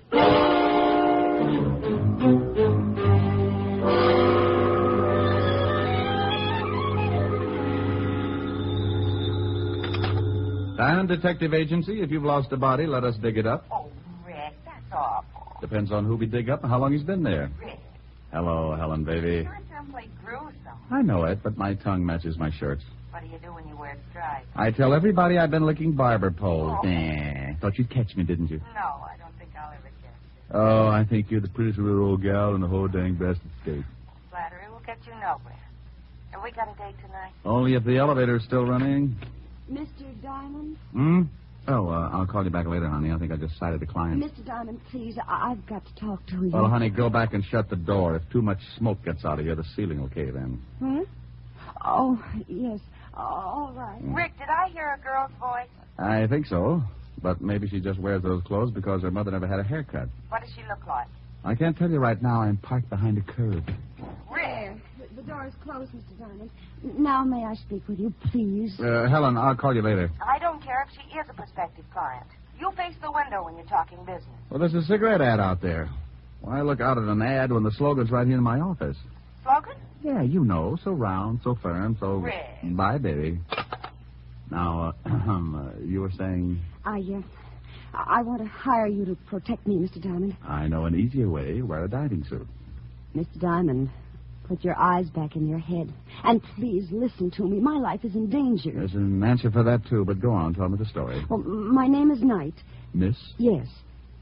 And Detective Agency, if you've lost a body, let us dig it up. Oh, Rick, that's awful. Depends on who we dig up and how long he's been there. Rick, Hello, Helen, baby. you're someplace gruesome. I know it, but my tongue matches my shirts. What do you do when you wear stripes? I tell everybody I've been licking barber poles. Oh. Nah. Thought you'd catch me, didn't you? No, I don't think I'll ever catch you. Oh, I think you're the prettiest little old gal in the whole dang best state. Flattery will get you nowhere. Have we got a date tonight? Only if the elevator's still running. Mister Diamond? Hmm? Oh, uh, I'll call you back later, honey. I think I just sighted a client. Mister Diamond, please, I- I've got to talk to you. Well, honey, go back and shut the door. If too much smoke gets out of here, the ceiling will cave in. Hmm? Oh, yes. Oh, all right. Rick, did I hear a girl's voice? I think so. But maybe she just wears those clothes because her mother never had a haircut. What does she look like? I can't tell you right now. I'm parked behind a curb. There. The, the door is closed, Mister Diamond. Now, may I speak with you, please? Uh, Helen, I'll call you later. I don't care if she is a prospective client. You face the window when you're talking business. Well, there's a cigarette ad out there. Why look out at an ad when the slogan's right here in my office? Slogan? Yeah, you know. So round, so firm, so... Rick. Bye, baby. Now, uh, um, uh, you were saying... I, uh, I want to hire you to protect me, Mister Diamond. I know an easier way. Wear a diving suit. Mister Diamond, put your eyes back in your head. And please listen to me. My life is in danger. There's an answer for that, too, but go on. Tell me the story. Well, my name is Knight. Miss? Yes.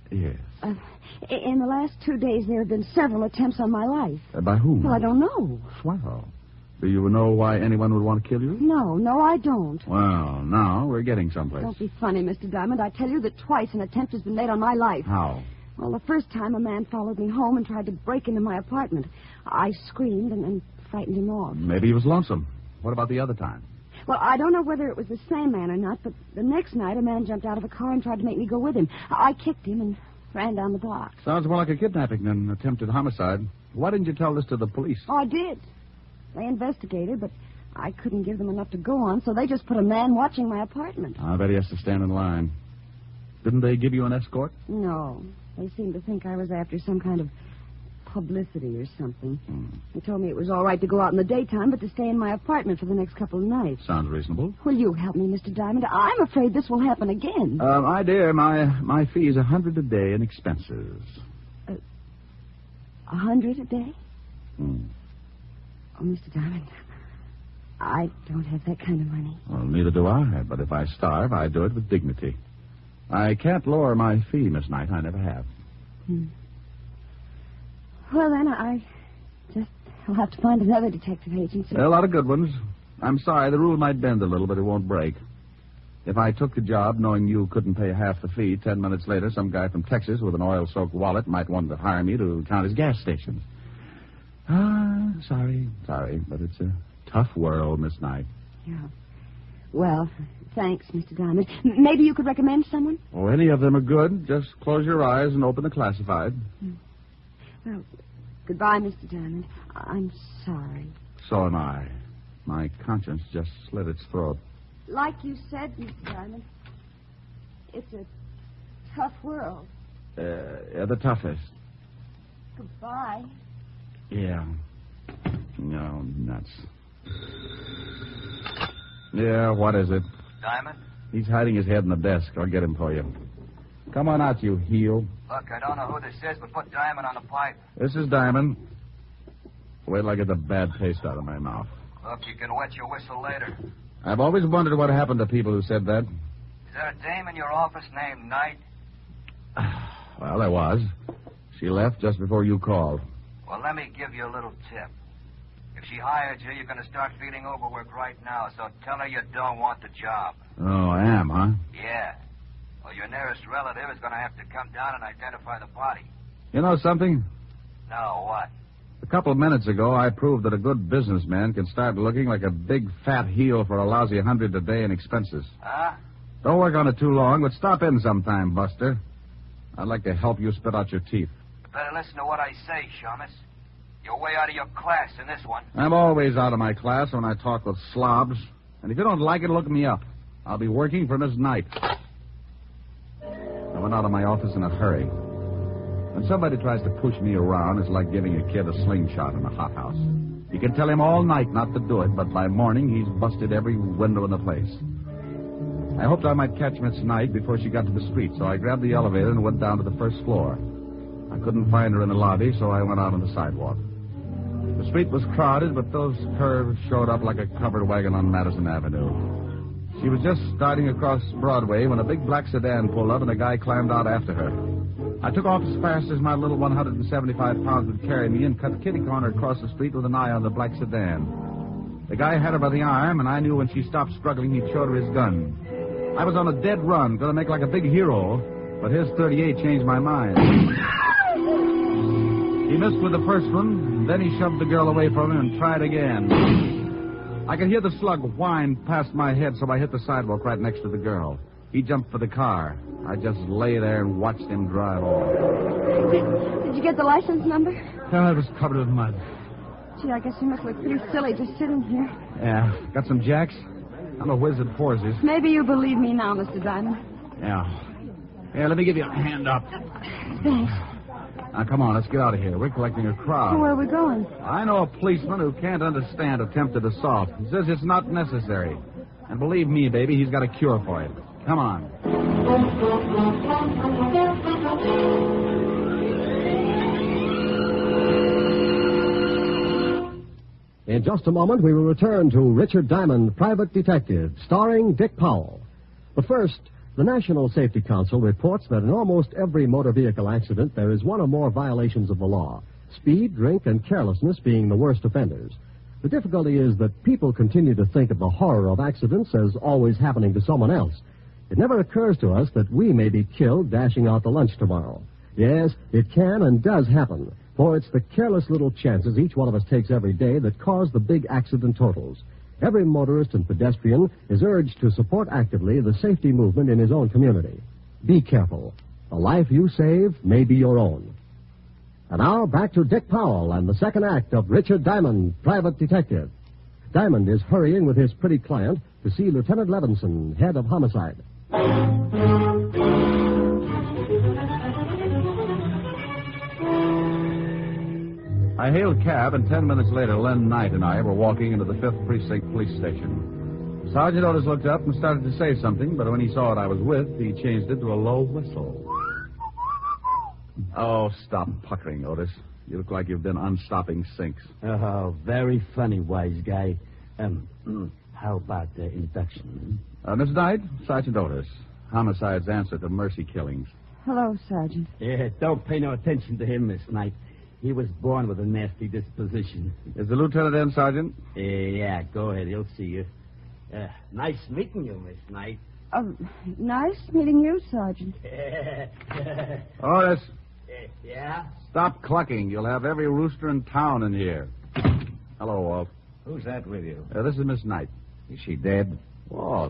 Yes. Uh, in the last two days, there have been several attempts on my life. Uh, by whom? Well, I don't know. Swell. Do you know why anyone would want to kill you? No, no, I don't. Well, now we're getting someplace. Don't be funny, Mister Diamond. I tell you that twice an attempt has been made on my life. How? Well, the first time a man followed me home and tried to break into my apartment. I screamed and, and frightened him off. Maybe he was lonesome. What about the other time? Well, I don't know whether it was the same man or not, but the next night a man jumped out of a car and tried to make me go with him. I kicked him and ran down the block. Sounds more like a kidnapping than an attempted homicide. Why didn't you tell this to the police? Oh, I did. They investigated, but I couldn't give them enough to go on, so they just put a man watching my apartment. I bet he has to stand in line. Didn't they give you an escort? No. They seemed to think I was after some kind of publicity or something. Hmm. They told me it was all right to go out in the daytime, but to stay in my apartment for the next couple of nights. Sounds reasonable. Will you help me, Mister Diamond? I'm afraid this will happen again. Uh, my dear, my my fee is a hundred a day in expenses. A uh, hundred a day? Hmm. Oh, Mister Diamond, I don't have that kind of money. Well, neither do I, but if I starve, I do it with dignity. I can't lower my fee, Miss Knight. I never have. Hmm. Well, then, I just... I'll have to find another detective agency. There are a lot of good ones. I'm sorry, the rule might bend a little, but it won't break. If I took the job knowing you couldn't pay half the fee, ten minutes later, some guy from Texas with an oil-soaked wallet might want to hire me to count his gas stations. Ah, sorry, sorry, but it's a tough world, Miss Knight. Yeah. Well, thanks, Mister Diamond. M- maybe you could recommend someone? Oh, any of them are good. Just close your eyes and open the classified. Hmm. Well, goodbye, Mister Diamond. I'm sorry. So am I. My conscience just slit its throat. Like you said, Mister Diamond, it's a tough world. Uh, yeah, the toughest. Goodbye. Yeah. No, nuts. Yeah, what is it? Diamond? He's hiding his head in the desk. I'll get him for you. Come on out, you heel. Look, I don't know who this is, but put Diamond on the pipe. This is Diamond. Wait till I get the bad taste out of my mouth. Look, you can wet your whistle later. I've always wondered what happened to people who said that. Is there a dame in your office named Knight? Well, there was. She left just before you called. Well, let me give you a little tip. If she hired you, you're going to start feeling overworked right now, so tell her you don't want the job. Oh, I am, huh? Yeah. Well, your nearest relative is going to have to come down and identify the body. You know something? No, what? A couple of minutes ago, I proved that a good businessman can start looking like a big fat heel for a lousy hundred a day in expenses. Huh? Don't work on it too long, but stop in sometime, Buster. I'd like to help you spit out your teeth. You better listen to what I say, Shamus. You're way out of your class in this one. I'm always out of my class when I talk with slobs. And if you don't like it, look me up. I'll be working for Miss Knight. I went out of my office in a hurry. When somebody tries to push me around, it's like giving a kid a slingshot in a hothouse. You can tell him all night not to do it, but by morning he's busted every window in the place. I hoped I might catch Miss Knight before she got to the street, so I grabbed the elevator and went down to the first floor. I couldn't find her in the lobby, so I went out on the sidewalk. The street was crowded, but those curves showed up like a covered wagon on Madison Avenue. She was just starting across Broadway when a big black sedan pulled up and a guy climbed out after her. I took off as fast as my little one hundred seventy-five pounds would carry me and cut kitty corner across the street with an eye on the black sedan. The guy had her by the arm, and I knew when she stopped struggling, he'd showed her his gun. I was on a dead run, going to make like a big hero, but his thirty-eight changed my mind. He missed with the first one, then he shoved the girl away from him and tried again. I could hear the slug whine past my head, so I hit the sidewalk right next to the girl. He jumped for the car. I just lay there and watched him drive off. Did, did you get the license number? Oh, it was covered with mud. Gee, I guess you must look pretty silly just sitting here. Yeah. Got some jacks? I'm a whiz at forces. Maybe you believe me now, Mister Diamond. Yeah. Yeah, let me give you a hand up. Thanks. Now, come on, let's get out of here. We're collecting a crowd. Where are we going? I know a policeman who can't understand attempted assault. He says it's not necessary. And believe me, baby, he's got a cure for it. Come on. In just a moment, we will return to Richard Diamond, Private Detective, starring Dick Powell. But first, The National Safety Council reports that in almost every motor vehicle accident there is one or more violations of the law, speed, drink, and carelessness being the worst offenders. The difficulty is that people continue to think of the horror of accidents as always happening to someone else. It never occurs to us that we may be killed dashing out to lunch tomorrow. Yes, it can and does happen, for it's the careless little chances each one of us takes every day that cause the big accident totals. Every motorist and pedestrian is urged to support actively the safety movement in his own community. Be careful. The life you save may be your own. And now back to Dick Powell and the second act of Richard Diamond, Private Detective. Diamond is hurrying with his pretty client to see Lieutenant Levinson, head of homicide. I hailed a cab, and ten minutes later, Len Knight and I were walking into the fifth Precinct Police Station. Sergeant Otis looked up and started to say something, but when he saw what I was with, he changed it to a low whistle. Oh, stop puckering, Otis. You look like you've been unstopping sinks. Oh, very funny, wise guy. Um, how about the induction? Uh, Miss Knight, Sergeant Otis. Homicide's answer to mercy killings. Hello, Sergeant. Yeah, don't pay no attention to him, Miss Knight. He was born with a nasty disposition. Is the lieutenant in, Sergeant? Uh, yeah, go ahead. He'll see you. Uh, nice meeting you, Miss Knight. Oh, nice meeting you, Sergeant. Otis. Uh, yeah? Stop clucking. You'll have every rooster in town in here. Hello, Walt. Who's that with you? Uh, this is Miss Knight. Is she dead? Walt,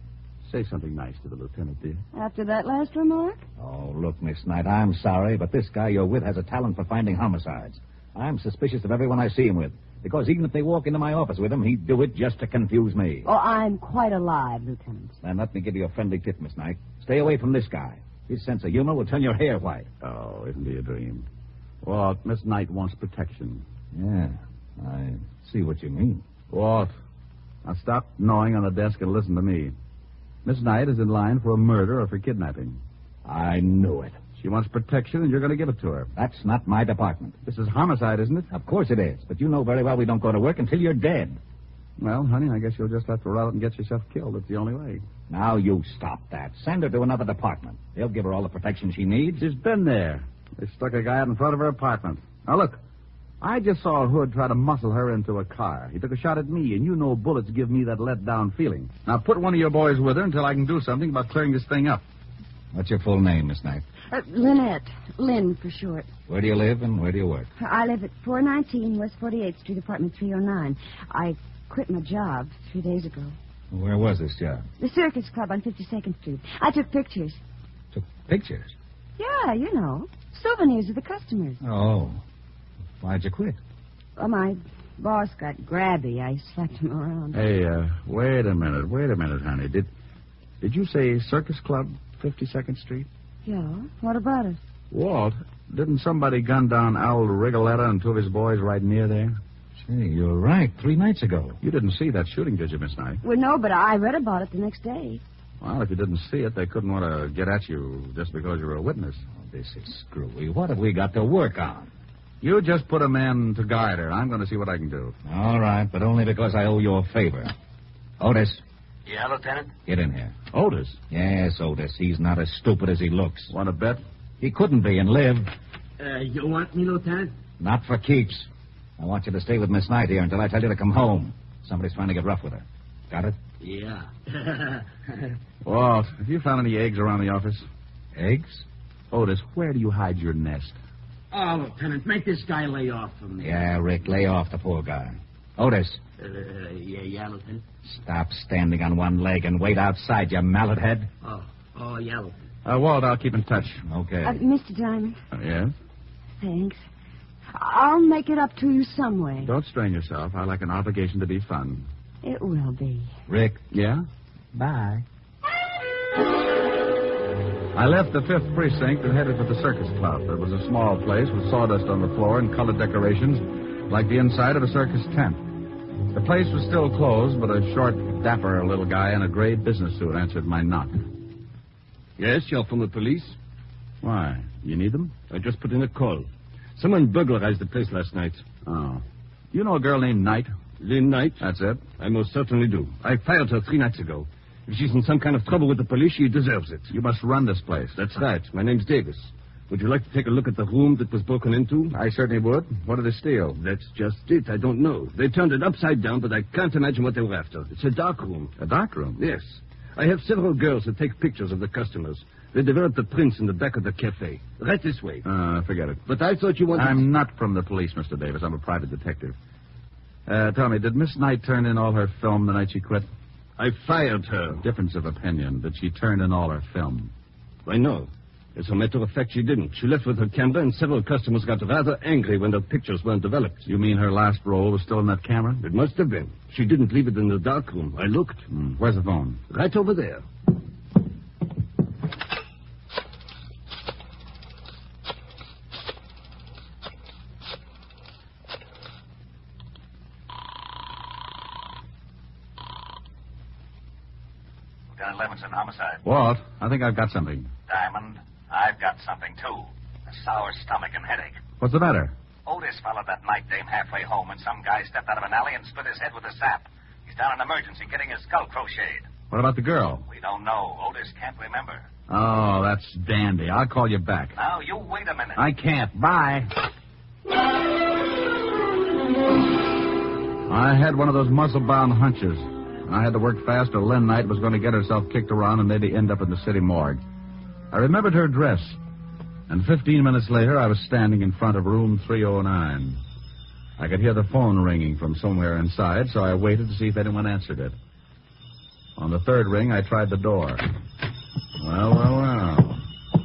say something nice to the lieutenant, dear. After that last remark? Oh, look, Miss Knight, I'm sorry, but this guy you're with has a talent for finding homicides. I'm suspicious of everyone I see him with, because even if they walk into my office with him, he'd do it just to confuse me. Oh, I'm quite alive, Lieutenant. Then let me give you a friendly tip, Miss Knight. Stay away from this guy. His sense of humor will turn your hair white. Oh, isn't he a dream? Walt, Miss Knight wants protection. Yeah, I see what you mean. Walt, now stop gnawing on the desk and listen to me. Miss Knight is in line for a murder or for kidnapping. I knew it. She wants protection, and you're going to give it to her. That's not my department. This is homicide, isn't it? Of course it is, but you know very well we don't go to work until you're dead. Well, honey, I guess you'll just have to run out and get yourself killed. It's the only way. Now you stop that. Send her to another department. They'll give her all the protection she needs. She's been there. They stuck a guy out in front of her apartment. Now, look. I just saw a hood try to muscle her into a car. He took a shot at me, and you know bullets give me that let-down feeling. Now, put one of your boys with her until I can do something about clearing this thing up. What's your full name, Miss Knight? Uh, Lynette. Lynn, for short. Where do you live and where do you work? I live at four nineteen West forty-eighth Street, apartment three oh nine. I quit my job three days ago. Where was this job? The Circus Club on fifty-second Street. I took pictures. Took pictures? Yeah, you know. Souvenirs of the customers. Oh. Why'd you quit? Well, my boss got grabby. I slapped him around. Hey, uh, wait a minute. Wait a minute, honey. Did did you say Circus Club, fifty-second Street? Yeah. What about it? Walt, didn't somebody gun down Al Rigoletta and two of his boys right near there? Say, you're right. Three nights ago. You didn't see that shooting, did you, Miss Knight? Well, no, but I read about it the next day. Well, if you didn't see it, they couldn't want to get at you just because you were a witness. Oh, this is screwy. What have we got to work on? You just put a man to guide her. I'm going to see what I can do. All right, but only because I owe you a favor. Otis. Yeah, Lieutenant? Get in here. Otis? Yes, Otis. He's not as stupid as he looks. Want to bet? He couldn't be and live. Uh, you want me, Lieutenant? Not for keeps. I want you to stay with Miss Knight here until I tell you to come home. Somebody's trying to get rough with her. Got it? Yeah. Walt, have you found any eggs around the office? Eggs? Otis, where do you hide your nest? Oh, Lieutenant, make this guy lay off from me. Yeah, Rick, lay off the poor guy. Otis. Uh, yeah, yeah, Lieutenant. Stop standing on one leg and wait outside, you mallet head. Oh, oh, yeah, Lieutenant. Uh, Walt, I'll keep in touch. Okay. Uh, Mister Diamond. Uh, yes? Thanks. I'll make it up to you some way. Don't strain yourself. I like an obligation to be fun. It will be. Rick. Yeah? Bye. I left the fifth Precinct and headed for the Circus Club. It was a small place with sawdust on the floor and colored decorations like the inside of a circus tent. The place was still closed, but a short, dapper little guy in a gray business suit answered my knock. Yes, you're from the police? Why? You need them? I just put in a call. Someone burglarized the place last night. Oh. You know a girl named Knight? Lynn Knight? That's it. I most certainly do. I fired her three nights ago. If she's in some kind of trouble with the police, she deserves it. You must run this place. That's right. My name's Davis. Would you like to take a look at the room that was broken into? I certainly would. What did they steal? That's just it. I don't know. They turned it upside down, but I can't imagine what they were after. It's a dark room. A dark room? Yes. I have several girls that take pictures of the customers. They developed the prints in the back of the cafe. Right this way. Uh, forget it. But I thought you wanted... I'm not from the police, Mister Davis. I'm a private detective. Uh, tell me, did Miss Knight turn in all her film the night she quit? I fired her. Difference of opinion. Did she turn in all her film? Why, no. As a matter of fact, she didn't. She left with her camera, and several customers got rather angry when their pictures weren't developed. You mean her last roll was still in that camera? It must have been. She didn't leave it in the dark room. I looked. Hmm. Where's the phone? Right over there. Lieutenant Levinson, homicide. Walt, I think I've got something. Diamond, I've got something, too. A sour stomach and headache. What's the matter? Otis followed that night dame halfway home, and some guy stepped out of an alley and split his head with a sap. He's down in emergency getting his skull crocheted. What about the girl? We don't know. Otis can't remember. Oh, that's dandy. I'll call you back. Now, you wait a minute. I can't. Bye. I had one of those muscle-bound hunches. I had to work fast or Lynn Knight was going to get herself kicked around and maybe end up in the city morgue. I remembered her dress. And fifteen minutes later, I was standing in front of room three oh nine. I could hear the phone ringing from somewhere inside, so I waited to see if anyone answered it. On the third ring, I tried the door. Well, well, well.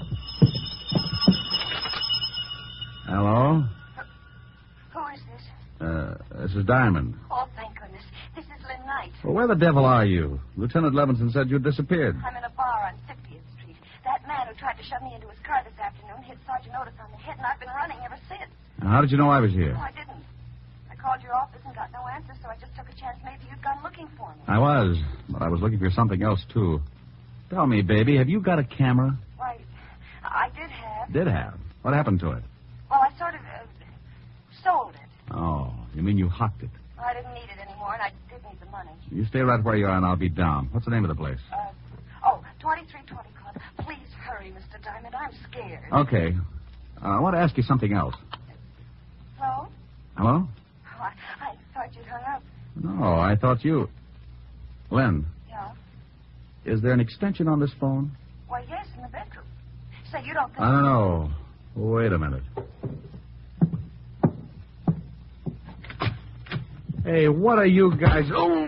Hello? Who is this? Uh, this is Diamond. Oh, thank goodness. This is Lynn Knight. Well, where the devil are you? Lieutenant Levinson said you'd disappeared. I'm in a bar on fiftieth Street. That man who tried to shove me into his car this afternoon hit Sergeant Otis on the head, and I've been running ever since. Now, how did you know I was here? Oh, I didn't. I called your office and got no answer, so I just took a chance maybe you'd gone looking for me. I was, but I was looking for something else, too. Tell me, baby, have you got a camera? Why, I did have. Did have. What happened to it? Well, I sort of uh, sold it. Oh, you mean you hocked it? Well, I didn't need it anymore, and I did need the money. You stay right where you are, and I'll be down. What's the name of the place? Uh, oh, twenty-three twenty Club. Please hurry, Mister Diamond. I'm scared. Okay. Uh, I want to ask you something else. Hello? Hello? Oh, I, I thought you'd hung up. No, I thought you... Lynn. Yeah? Is there an extension on this phone? Why, yes, in the bedroom. Say, you don't think... I don't know. Wait a minute. Hey, what are you guys... Oh!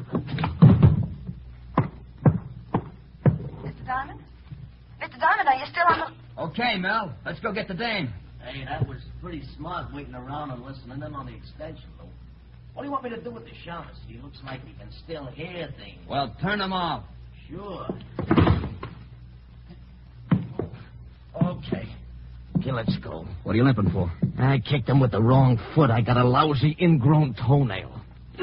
Mister Diamond? Mister Diamond, are you still on the... Okay, Mel. Let's go get the dame. Hey, that was pretty smart waiting around and listening in on the extension, though. What do you want me to do with the Shamus? He looks like he can still hear things. Well, turn them off. Sure. Okay. Okay, let's go. What are you limping for? I kicked him with the wrong foot. I got a lousy ingrown toenail.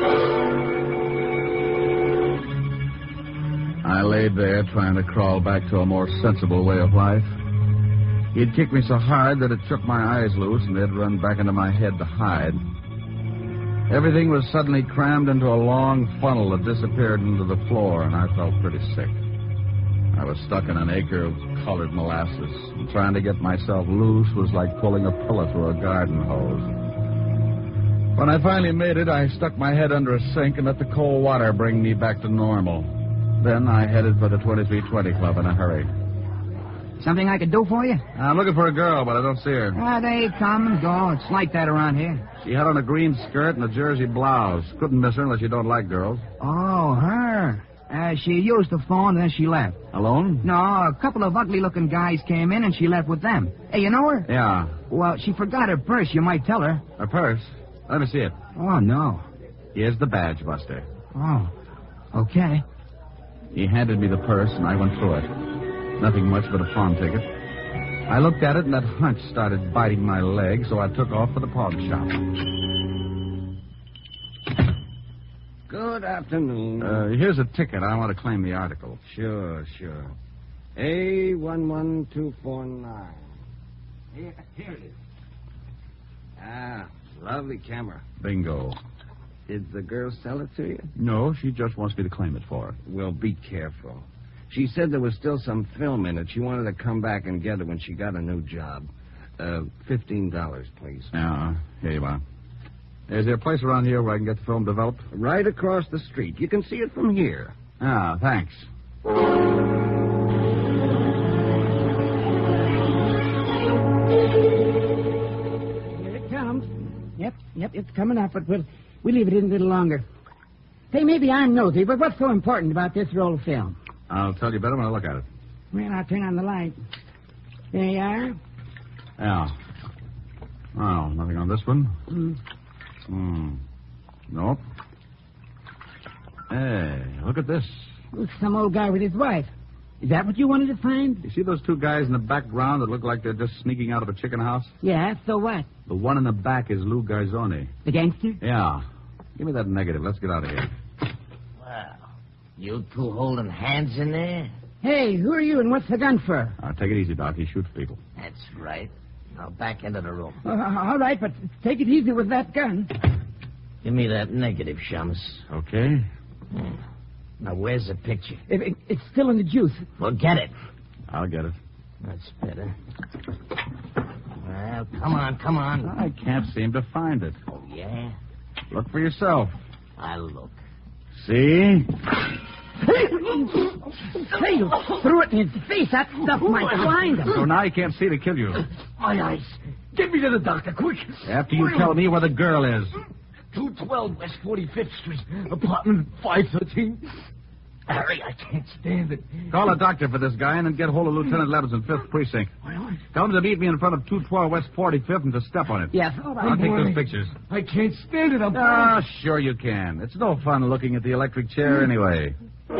I laid there trying to crawl back to a more sensible way of life. He'd kicked me so hard that it shook my eyes loose and they'd run back into my head to hide. Everything was suddenly crammed into a long funnel that disappeared into the floor, and I felt pretty sick. I was stuck in an acre of colored molasses, and trying to get myself loose was like pulling a pillow through a garden hose. When I finally made it, I stuck my head under a sink and let the cold water bring me back to normal. Then I headed for the twenty-three twenty Club in a hurry. Something I could do for you? I'm looking for a girl, but I don't see her. Ah, they come and go. It's like that around here. She had on a green skirt and a jersey blouse. Couldn't miss her unless you don't like girls. Oh, her. Uh, she used the phone, then she left. Alone? No, a couple of ugly-looking guys came in, and she left with them. Hey, you know her? Yeah. Well, she forgot her purse. You might tell her. Her purse? Let me see it. Oh, no. Here's the badge, Buster. Oh, okay. He handed me the purse, and I went through it. Nothing much but a pawn ticket. I looked at it, and that hunch started biting my leg, so I took off for the pawn shop. Good afternoon. Uh, here's a ticket. I want to claim the article. Sure, sure. A one one two four nine. Here, here it is. Ah, lovely camera. Bingo. Did the girl sell it to you? No, she just wants me to claim it for her. Well, be careful. She said there was still some film in it. She wanted to come back and get it when she got a new job. Uh, fifteen dollars, please. Yeah, here you are. Is there a place around here where I can get the film developed? Right across the street. You can see it from here. Ah, thanks. Here it comes. Yep, yep, it's coming up, but we'll, we'll leave it in a little longer. Hey, maybe I'm nosy, but what's so important about this roll of film? I'll tell you better when I look at it. Well, I'll turn on the light. There you are. Yeah. Oh, nothing on this one? Mm. Hmm. Nope. Hey, look at this. Looks some old guy with his wife. Is that what you wanted to find? You see those two guys in the background that look like they're just sneaking out of a chicken house? Yeah, so what? The one in the back is Lou Garzoni. The gangster? Yeah. Give me that negative. Let's get out of here. Wow. You two holding hands in there? Hey, who are you and what's the gun for? Uh, take it easy, Doc. He shoots people. That's right. Now back into the room. Uh, all right, but take it easy with that gun. Give me that negative, Shamus. Okay. Hmm. Now, where's the picture? It, it, it's still in the juice. Well, get it. I'll get it. That's better. Well, come on, come on. I can't seem to find it. Oh, yeah? Look for yourself. I'll look. See? Hey, you threw it in his face. That stuff might blind him. So now he can't see to kill you. My eyes. Get me to the doctor, quick. After you tell me where the girl is. two twelve West forty-fifth Street, apartment five thirteen. Harry, I can't stand it. Call a doctor for this guy and then get hold of Lieutenant Levinson, fifth Precinct. Tell him to meet me in front of two twelve West forty-fifth and to step on it. Yes, all right. I'll take boy. those pictures. I can't stand it. I'm Ah, sure you can. It's no fun looking at the electric chair anyway.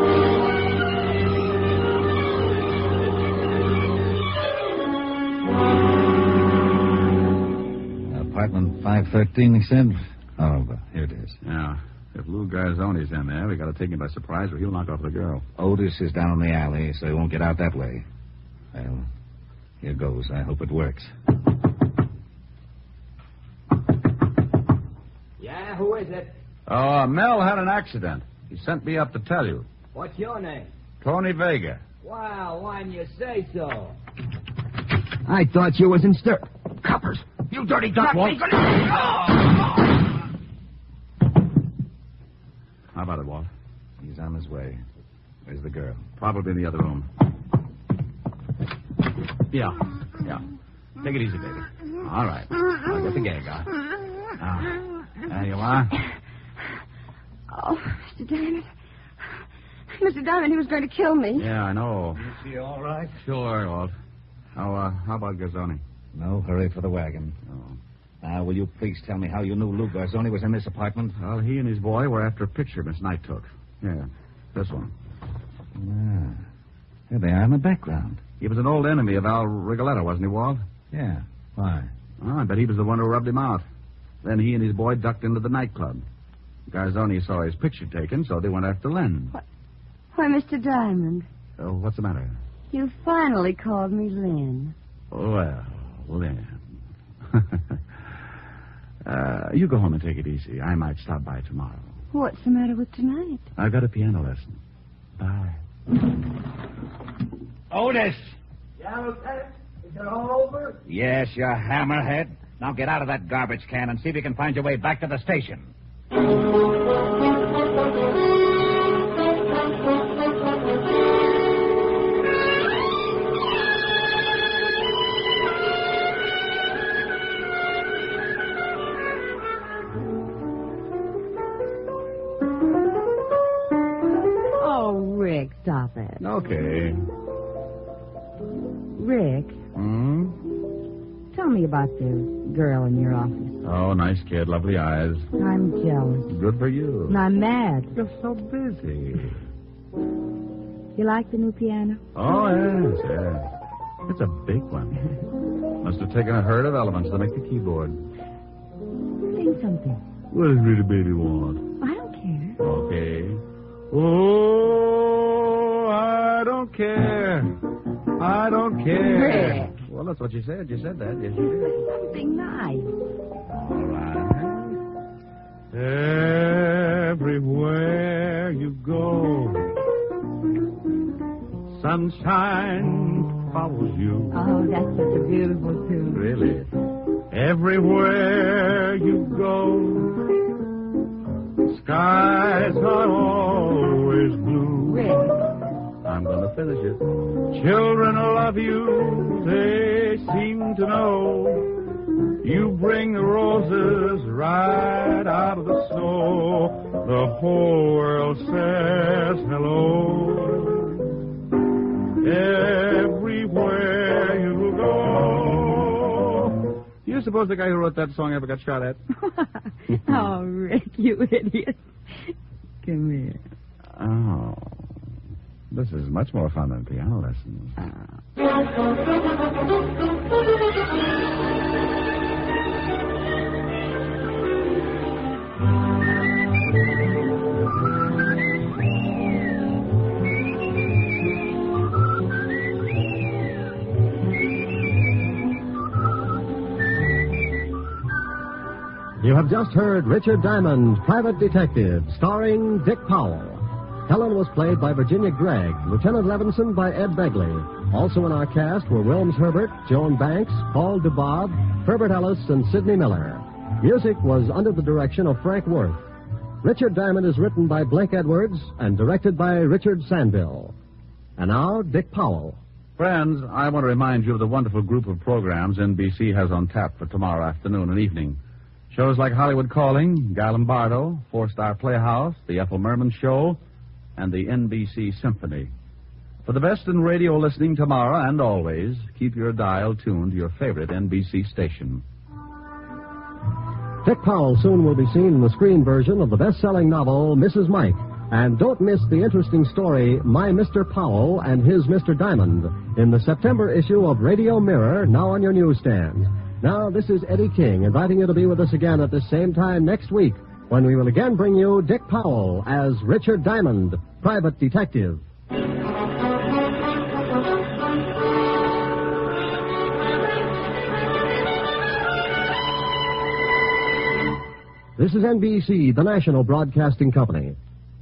Apartment five thirteen, he said? Oh, well, here it is. Yeah. If Lou Garzoni's in there, we got to take him by surprise or he'll knock off the girl. Otis is down in the alley, so he won't get out that way. Well, here goes. I hope it works. Yeah, who is it? Uh, Mel had an accident. He sent me up to tell you. What's your name? Tony Vega. Wow, why didn't you say so? I thought you was in stir... Coppers! You dirty duck! Walt. How about it, Walt? He's on his way. Where's the girl? Probably in the other room. Yeah, yeah. Take it easy, baby. All right. I'll get the gag on. Ah, there you are. Oh, Mister Diamond. Mister Diamond, he was going to kill me. Yeah, I know. Is he all right? Sure, Walt. How, uh, how about Garzoni? No hurry for the wagon. Oh. Now, will you please tell me how you knew Lou Garzoni was in this apartment? Well, he and his boy were after a picture Miss Knight took. Yeah, this one. Ah, there they are in the background. He was an old enemy of Al Rigoletto, wasn't he, Walt? Yeah. Why? Oh, I bet he was the one who rubbed him out. Then he and his boy ducked into the nightclub. Garzoni saw his picture taken, so they went after Len. What? Why, Mister Diamond, Oh, what's the matter? you finally called me Lynn. Well, Lynn. uh, you go home and take it easy. I might stop by tomorrow. What's the matter with tonight? I've got a piano lesson. Bye. Otis! Yeah, Lieutenant? Is it all over? Yes, you hammerhead. Now get out of that garbage can and see if you can find your way back to the station. Oh, Rick, stop it. Okay. Rick, Hmm? tell me about the girl in your office. Oh, nice kid. Lovely eyes. I'm jealous. Good for you. And I'm mad. You're so busy. You like the new piano? Oh, yes, yes. It's a big one. Must have taken a herd of elephants to make the keyboard. Sing something. What does little baby want? I don't care. Okay. Oh, I don't care. I don't care. Rick. Well, that's what you said. You said that. Yes, you did. Something nice. All right. sunshine follows you. Oh, that's such a beautiful tune. Really? Everywhere you go, skies are always blue. Really? I'm going to finish it. Children love you, they seem to know. You bring the roses right out of the snow. The whole world says hello. Everywhere you go. Do you suppose the guy who wrote that song ever got shot at? Oh, Rick, you idiot. Come here. Oh. This is much more fun than piano lessons. You have just heard Richard Diamond, Private Detective, starring Dick Powell. Helen was played by Virginia Gregg, Lieutenant Levinson by Ed Begley. Also in our cast were Wilms Herbert, Joan Banks, Paul DeBob, Herbert Ellis, and Sidney Miller. Music was under the direction of Frank Worth. Richard Diamond is written by Blake Edwards and directed by Richard Sandville. And now, Dick Powell. Friends, I want to remind you of the wonderful group of programs N B C has on tap for tomorrow afternoon and evening. Shows like Hollywood Calling, Guy Lombardo, Four Star Playhouse, The Ethel Merman Show, and the N B C Symphony. For the best in radio listening tomorrow and always, keep your dial tuned to your favorite N B C station. Dick Powell soon will be seen in the screen version of the best-selling novel, Missus Mike. And don't miss the interesting story, My Mister Powell and His Mister Diamond, in the September issue of Radio Mirror, now on your newsstand. Now, this is Eddie King, inviting you to be with us again at the same time next week, when we will again bring you Dick Powell as Richard Diamond, Private Detective. This is N B C, the national broadcasting company.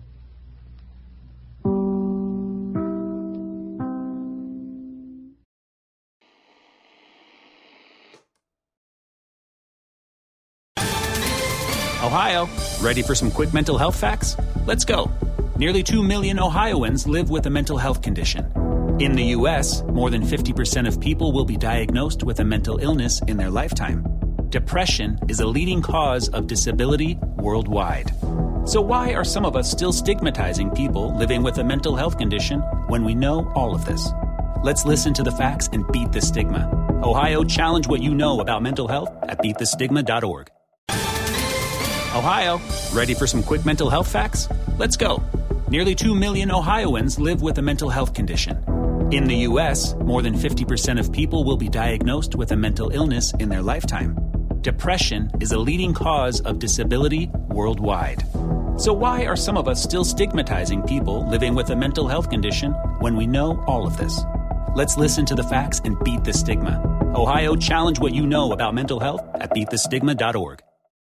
Ohio, ready for some quick mental health facts? Let's go. Nearly two million Ohioans live with a mental health condition. In the U S, more than fifty percent of people will be diagnosed with a mental illness in their lifetime. Depression is a leading cause of disability worldwide. So why are some of us still stigmatizing people living with a mental health condition when we know all of this? Let's listen to the facts and beat the stigma. Ohio, challenge what you know about mental health at beat the stigma dot org. Ohio, ready for some quick mental health facts? Let's go. Nearly two million Ohioans live with a mental health condition. In the U S, more than fifty percent of people will be diagnosed with a mental illness in their lifetime. Depression is a leading cause of disability worldwide. So why are some of us still stigmatizing people living with a mental health condition when we know all of this? Let's listen to the facts and beat the stigma. Ohio, challenge what you know about mental health at beat the stigma dot org.